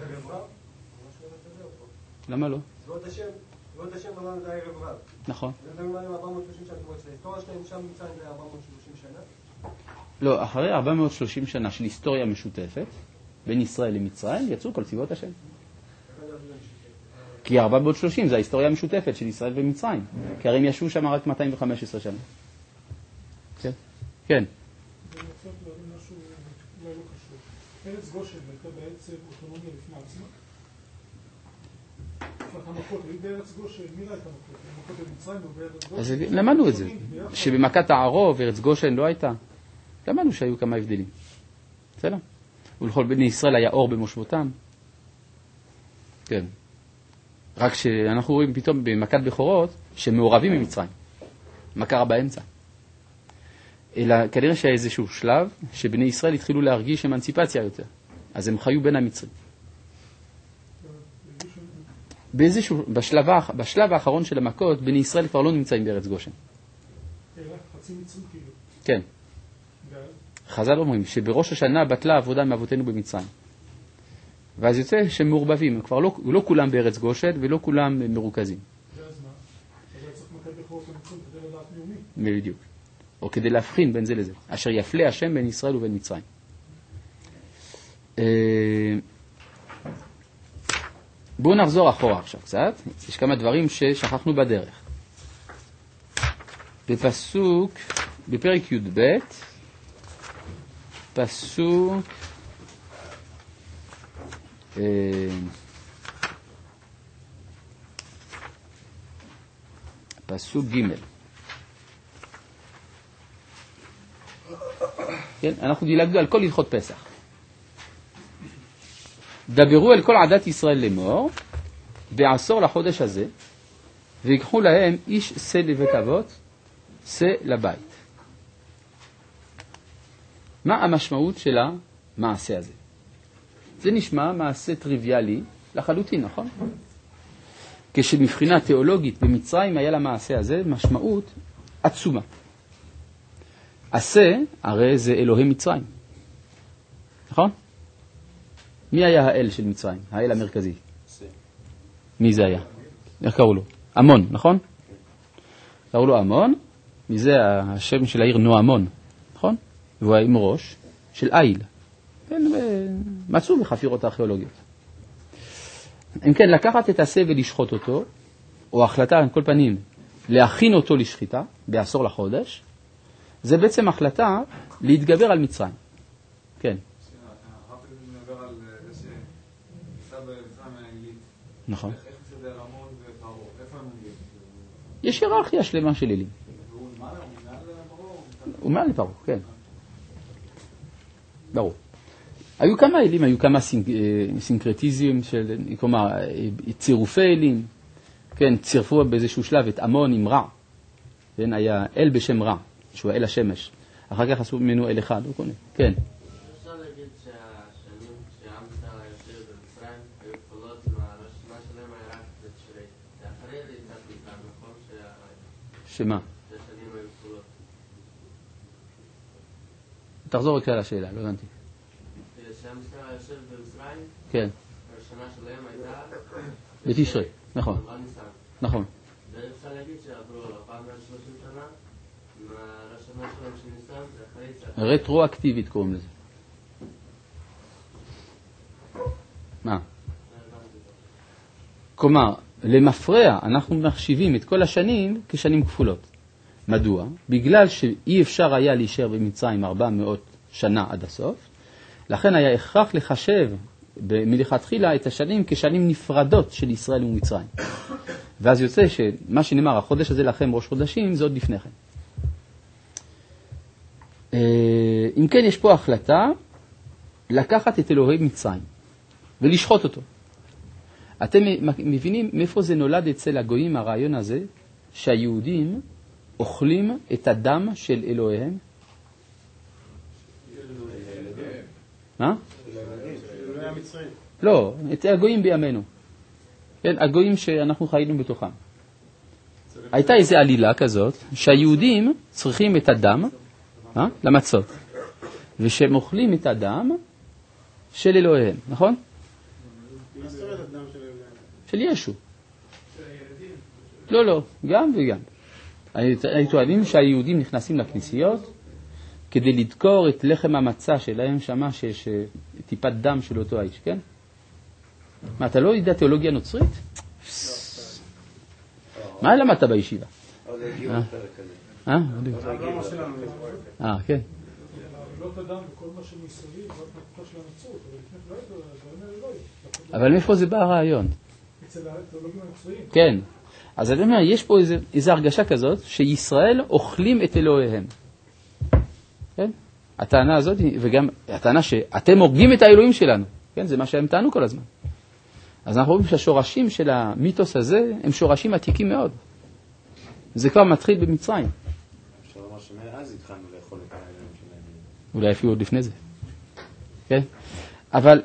[SPEAKER 1] למה לא?
[SPEAKER 7] זבות השם אמרנו זה היה ערב רב.
[SPEAKER 1] נכון.
[SPEAKER 7] זה מדברים עליהם 430 שנה, זאת אומרת שההיסטוריה שלהם שם מצרים זה 430 שנה.
[SPEAKER 1] לא, אחרי 430 שנה של היסטוריה משותפת, בין ישראל למצרים, יצאו כל צבאות השם. כי 430 זה ההיסטוריה המשותפת של ישראל ומצרים. כי הרי הם ישבו שם רק 215 שנה. כן? כן.
[SPEAKER 5] אני רוצה להבין משהו אולי לא קשור. ארץ גושן הייתה בעצם אוטונומיה לפני עצמה. המכות, היא בארץ גושן, מי ראה את המכות? המכות במצרים או בארץ גושן?
[SPEAKER 1] אז למדנו את זה, שבמכת הערוב ארץ גושן לא הייתה. למדנו שהיו כמה הבדלים. בסדר? ולכל בני ישראל היה אור במושבותם. כן. רק שאנחנו רואים פתאום במכת בכורות שמעורבים ממצרים. מה קרה באמצע? אלא כנראה שהיה איזשהו שלב שבני ישראל התחילו להרגיש אמנציפציה יותר. אז הם חיו בין המצרים. בשלב האחרון של המכות, בני ישראל כבר לא נמצאים בארץ גושן.
[SPEAKER 5] חצי מצרים כאילו.
[SPEAKER 1] כן. חז"ל אומרים שבראש השנה בטלה העבודה מאבותינו במצרים. ואז יוצא שהם מעורבבים, כבר לא כולם בארץ גושן ולא כולם מרוכזים.
[SPEAKER 5] ואז מה? אז צריך מכת בכורות למצרים כדי לדעת מי.
[SPEAKER 1] בדיוק. או כדי להבחין בין זה לזה. אשר יפלה השם בין ישראל ובין מצרים. בואו נחזור אחורה עכשיו קצת. יש כמה דברים ששכחנו בדרך. בפרק י"ב, פסוק ג'. כן, אנחנו דילגנו על כל הלכות פסח. דברו אל כל עדת ישראל לאמור, בעשור לחודש הזה, ויקחו להם איש שא לבית אבות, שא לבית. מה המשמעות של המעשה הזה? זה נשמע מעשה טריוויאלי לחלוטין, נכון? כשמבחינה תיאולוגית במצרים היה למעשה הזה משמעות עצומה. עשה, הרי זה אלוהי מצרים. נכון? מי היה האל של מצרים? האל המרכזי. מי זה היה? איך קראו לו? אמון, נכון? קראו לו אמון, מזה השם של העיר נועמון, נכון? והוא היה עם ראש של איל. מצאו בחפירות הארכיאולוגיות. אם כן, לקחת את השה ולשחוט אותו, או החלטה על כל פנים, להכין אותו לשחיטה, בעשור לחודש, זה בעצם החלטה להתגבר על מצרים. כן.
[SPEAKER 4] הרב מדבר על זה שנמצא במצרים העילית.
[SPEAKER 1] נכון.
[SPEAKER 4] איך מסדר המון ופרעה? איפה הם עומדים?
[SPEAKER 1] יש היררכיה שלמה של אלים.
[SPEAKER 4] והוא מעל פרעה?
[SPEAKER 1] הוא מעל פרעה, כן. ברור. היו כמה אלים, היו כמה סינקרטיזם של, כלומר, צירופי אלים. כן, צירפו באיזשהו שלב את עמון עם רע. כן, היה אל בשם רע, שהוא אל השמש. אחר כך עשו ממנו אל אחד, הוא קונה. כן.
[SPEAKER 10] אפשר להגיד שהשנים שהעם ישראל יושב במצרים היו כפולות, והראשונה שלהם היה רק בתשרי. ואחרי זה יצאת איתם, נכון?
[SPEAKER 1] שמה?
[SPEAKER 10] שהשנים היו כפולות.
[SPEAKER 1] תחזור רק על השאלה, לא הבנתי.
[SPEAKER 10] שהעם ישראל יושב במצרים,
[SPEAKER 1] כן.
[SPEAKER 10] הראשונה שלהם הייתה
[SPEAKER 1] בתשרי, נכון. נכון.
[SPEAKER 10] ואפשר להגיד שעברו 430 שנה, מהראשונה שלהם שניסן, ואחרי זה...
[SPEAKER 1] רטרואקטיבית קוראים לזה. מה? כלומר, למפרע אנחנו מחשיבים את כל השנים כשנים כפולות. מדוע? בגלל שאי אפשר היה להישאר במצרים 400 שנה עד הסוף, לכן היה הכרח לחשב מלכתחילה את השנים כשנים נפרדות של ישראל ומצרים. ואז יוצא שמה שנאמר, החודש הזה לכם ראש חודשים, זה עוד לפני כן. אם כן, יש פה החלטה לקחת את אלוהי מצרים ולשחוט אותו. אתם מבינים מאיפה זה נולד אצל הגויים הרעיון הזה, שהיהודים אוכלים את הדם של אלוהיהם? מה?
[SPEAKER 9] אלוהי המצרים.
[SPEAKER 1] לא, את הגויים בימינו. כן, הגויים שאנחנו חיינו בתוכם. הייתה איזו עלילה כזאת, שהיהודים צריכים את הדם למצות, ושהם אוכלים את הדם של אלוהיהם, נכון?
[SPEAKER 9] מה זאת אומרת הדם של אלוהיהם?
[SPEAKER 1] של ישו. לא, גם וגם. טוענים שהיהודים נכנסים לכנסיות כדי לדקור את לחם המצה שלהם, שמה שיש טיפת דם של אותו האיש, כן? מה, אתה לא יודע תיאולוגיה נוצרית? מה למדת בישיבה?
[SPEAKER 6] עוד הגיעו לפרק הזה.
[SPEAKER 1] כן.
[SPEAKER 5] לא את הדם וכל מה שמסביב, רק מהתקופה של הנצרות, אבל לפני לא הייתה, הדברים האלה לא היו.
[SPEAKER 1] אבל מאיפה זה בא הרעיון?
[SPEAKER 5] אצל התיאולוגים הנוצריים.
[SPEAKER 1] כן. אז אני אומר, יש פה איזו הרגשה כזאת, שישראל אוכלים את אלוהיהם. כן? הטענה הזאת, וגם הטענה שאתם הורגים את האלוהים שלנו. כן? זה מה שהם טענו כל הזמן. אז אנחנו רואים שהשורשים של המיתוס הזה הם שורשים עתיקים מאוד. זה כבר מתחיל במצרים.
[SPEAKER 6] אפשר לומר שמאז התחלנו לאכול את האלוהים שלהם.
[SPEAKER 1] אולי אפילו עוד לפני זה. כן? אבל,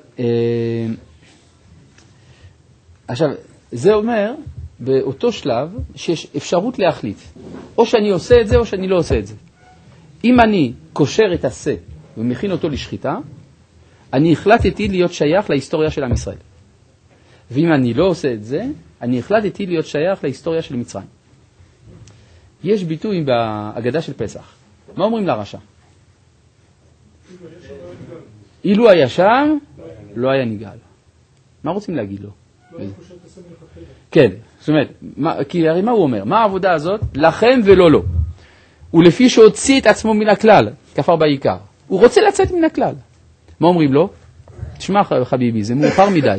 [SPEAKER 1] עכשיו, זה אומר, באותו שלב, שיש אפשרות להחליט. או שאני עושה את זה, או שאני לא עושה את זה. אם אני קושר את הסה ומכין אותו לשחיטה, אני החלטתי להיות שייך להיסטוריה של עם ישראל. ואם אני לא עושה את זה, אני החלטתי להיות שייך להיסטוריה של מצרים. יש ביטוי בהגדה של פסח. מה אומרים לרשע? אילו היה שם, לא היה נגאל. מה רוצים להגיד לו? כן, זאת אומרת, כי הרי מה הוא אומר? מה העבודה הזאת? לכם ולא לו. ולפי שהוציא את עצמו מן הכלל, כפר בעיקר. הוא רוצה לצאת מן הכלל. מה אומרים לו? תשמע חביבי, זה מאוחר מדי.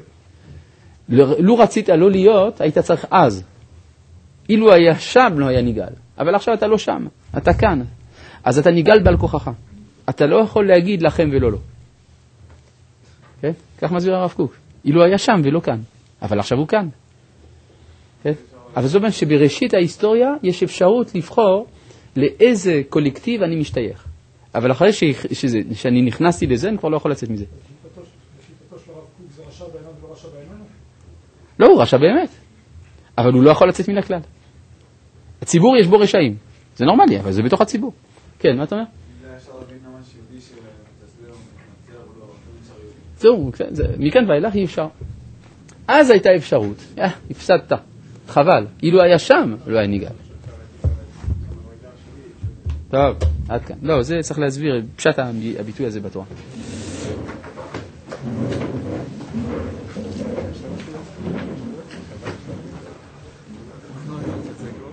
[SPEAKER 1] לו רצית לא להיות, היית צריך אז. אילו היה שם, לא היה ניגל. אבל עכשיו אתה לא שם, אתה כאן. אז אתה ניגל בעל כוחך. אתה לא יכול להגיד לכם ולא לו. כן? כך מסביר הרב קוק. אילו היה שם ולא כאן. אבל עכשיו הוא כאן. כן? אבל זאת אומרת שבראשית ההיסטוריה יש אפשרות לבחור לאיזה קולקטיב אני משתייך. אבל אחרי שאני נכנסתי לזה, אני כבר לא יכול לצאת מזה.
[SPEAKER 5] לשיטתו של הרב קוק זה רשע בעיניו ורשע בעינינו?
[SPEAKER 1] לא, הוא רשע באמת. אבל הוא לא יכול לצאת מן הכלל. הציבור יש בו רשעים. זה נורמלי, אבל זה בתוך הציבור. כן, מה אתה אומר?
[SPEAKER 4] זה אפשר להבין ממש יהודי שמתסבר ומתנצר ולא אפשר יהודי.
[SPEAKER 1] זהו, מכאן ואילך אי אפשר. אז הייתה אפשרות. הפסדת. חבל. אילו היה שם, לא היה ניגל. טוב, עד כאן. לא, זה צריך להסביר פשט הביטוי הזה בתורה.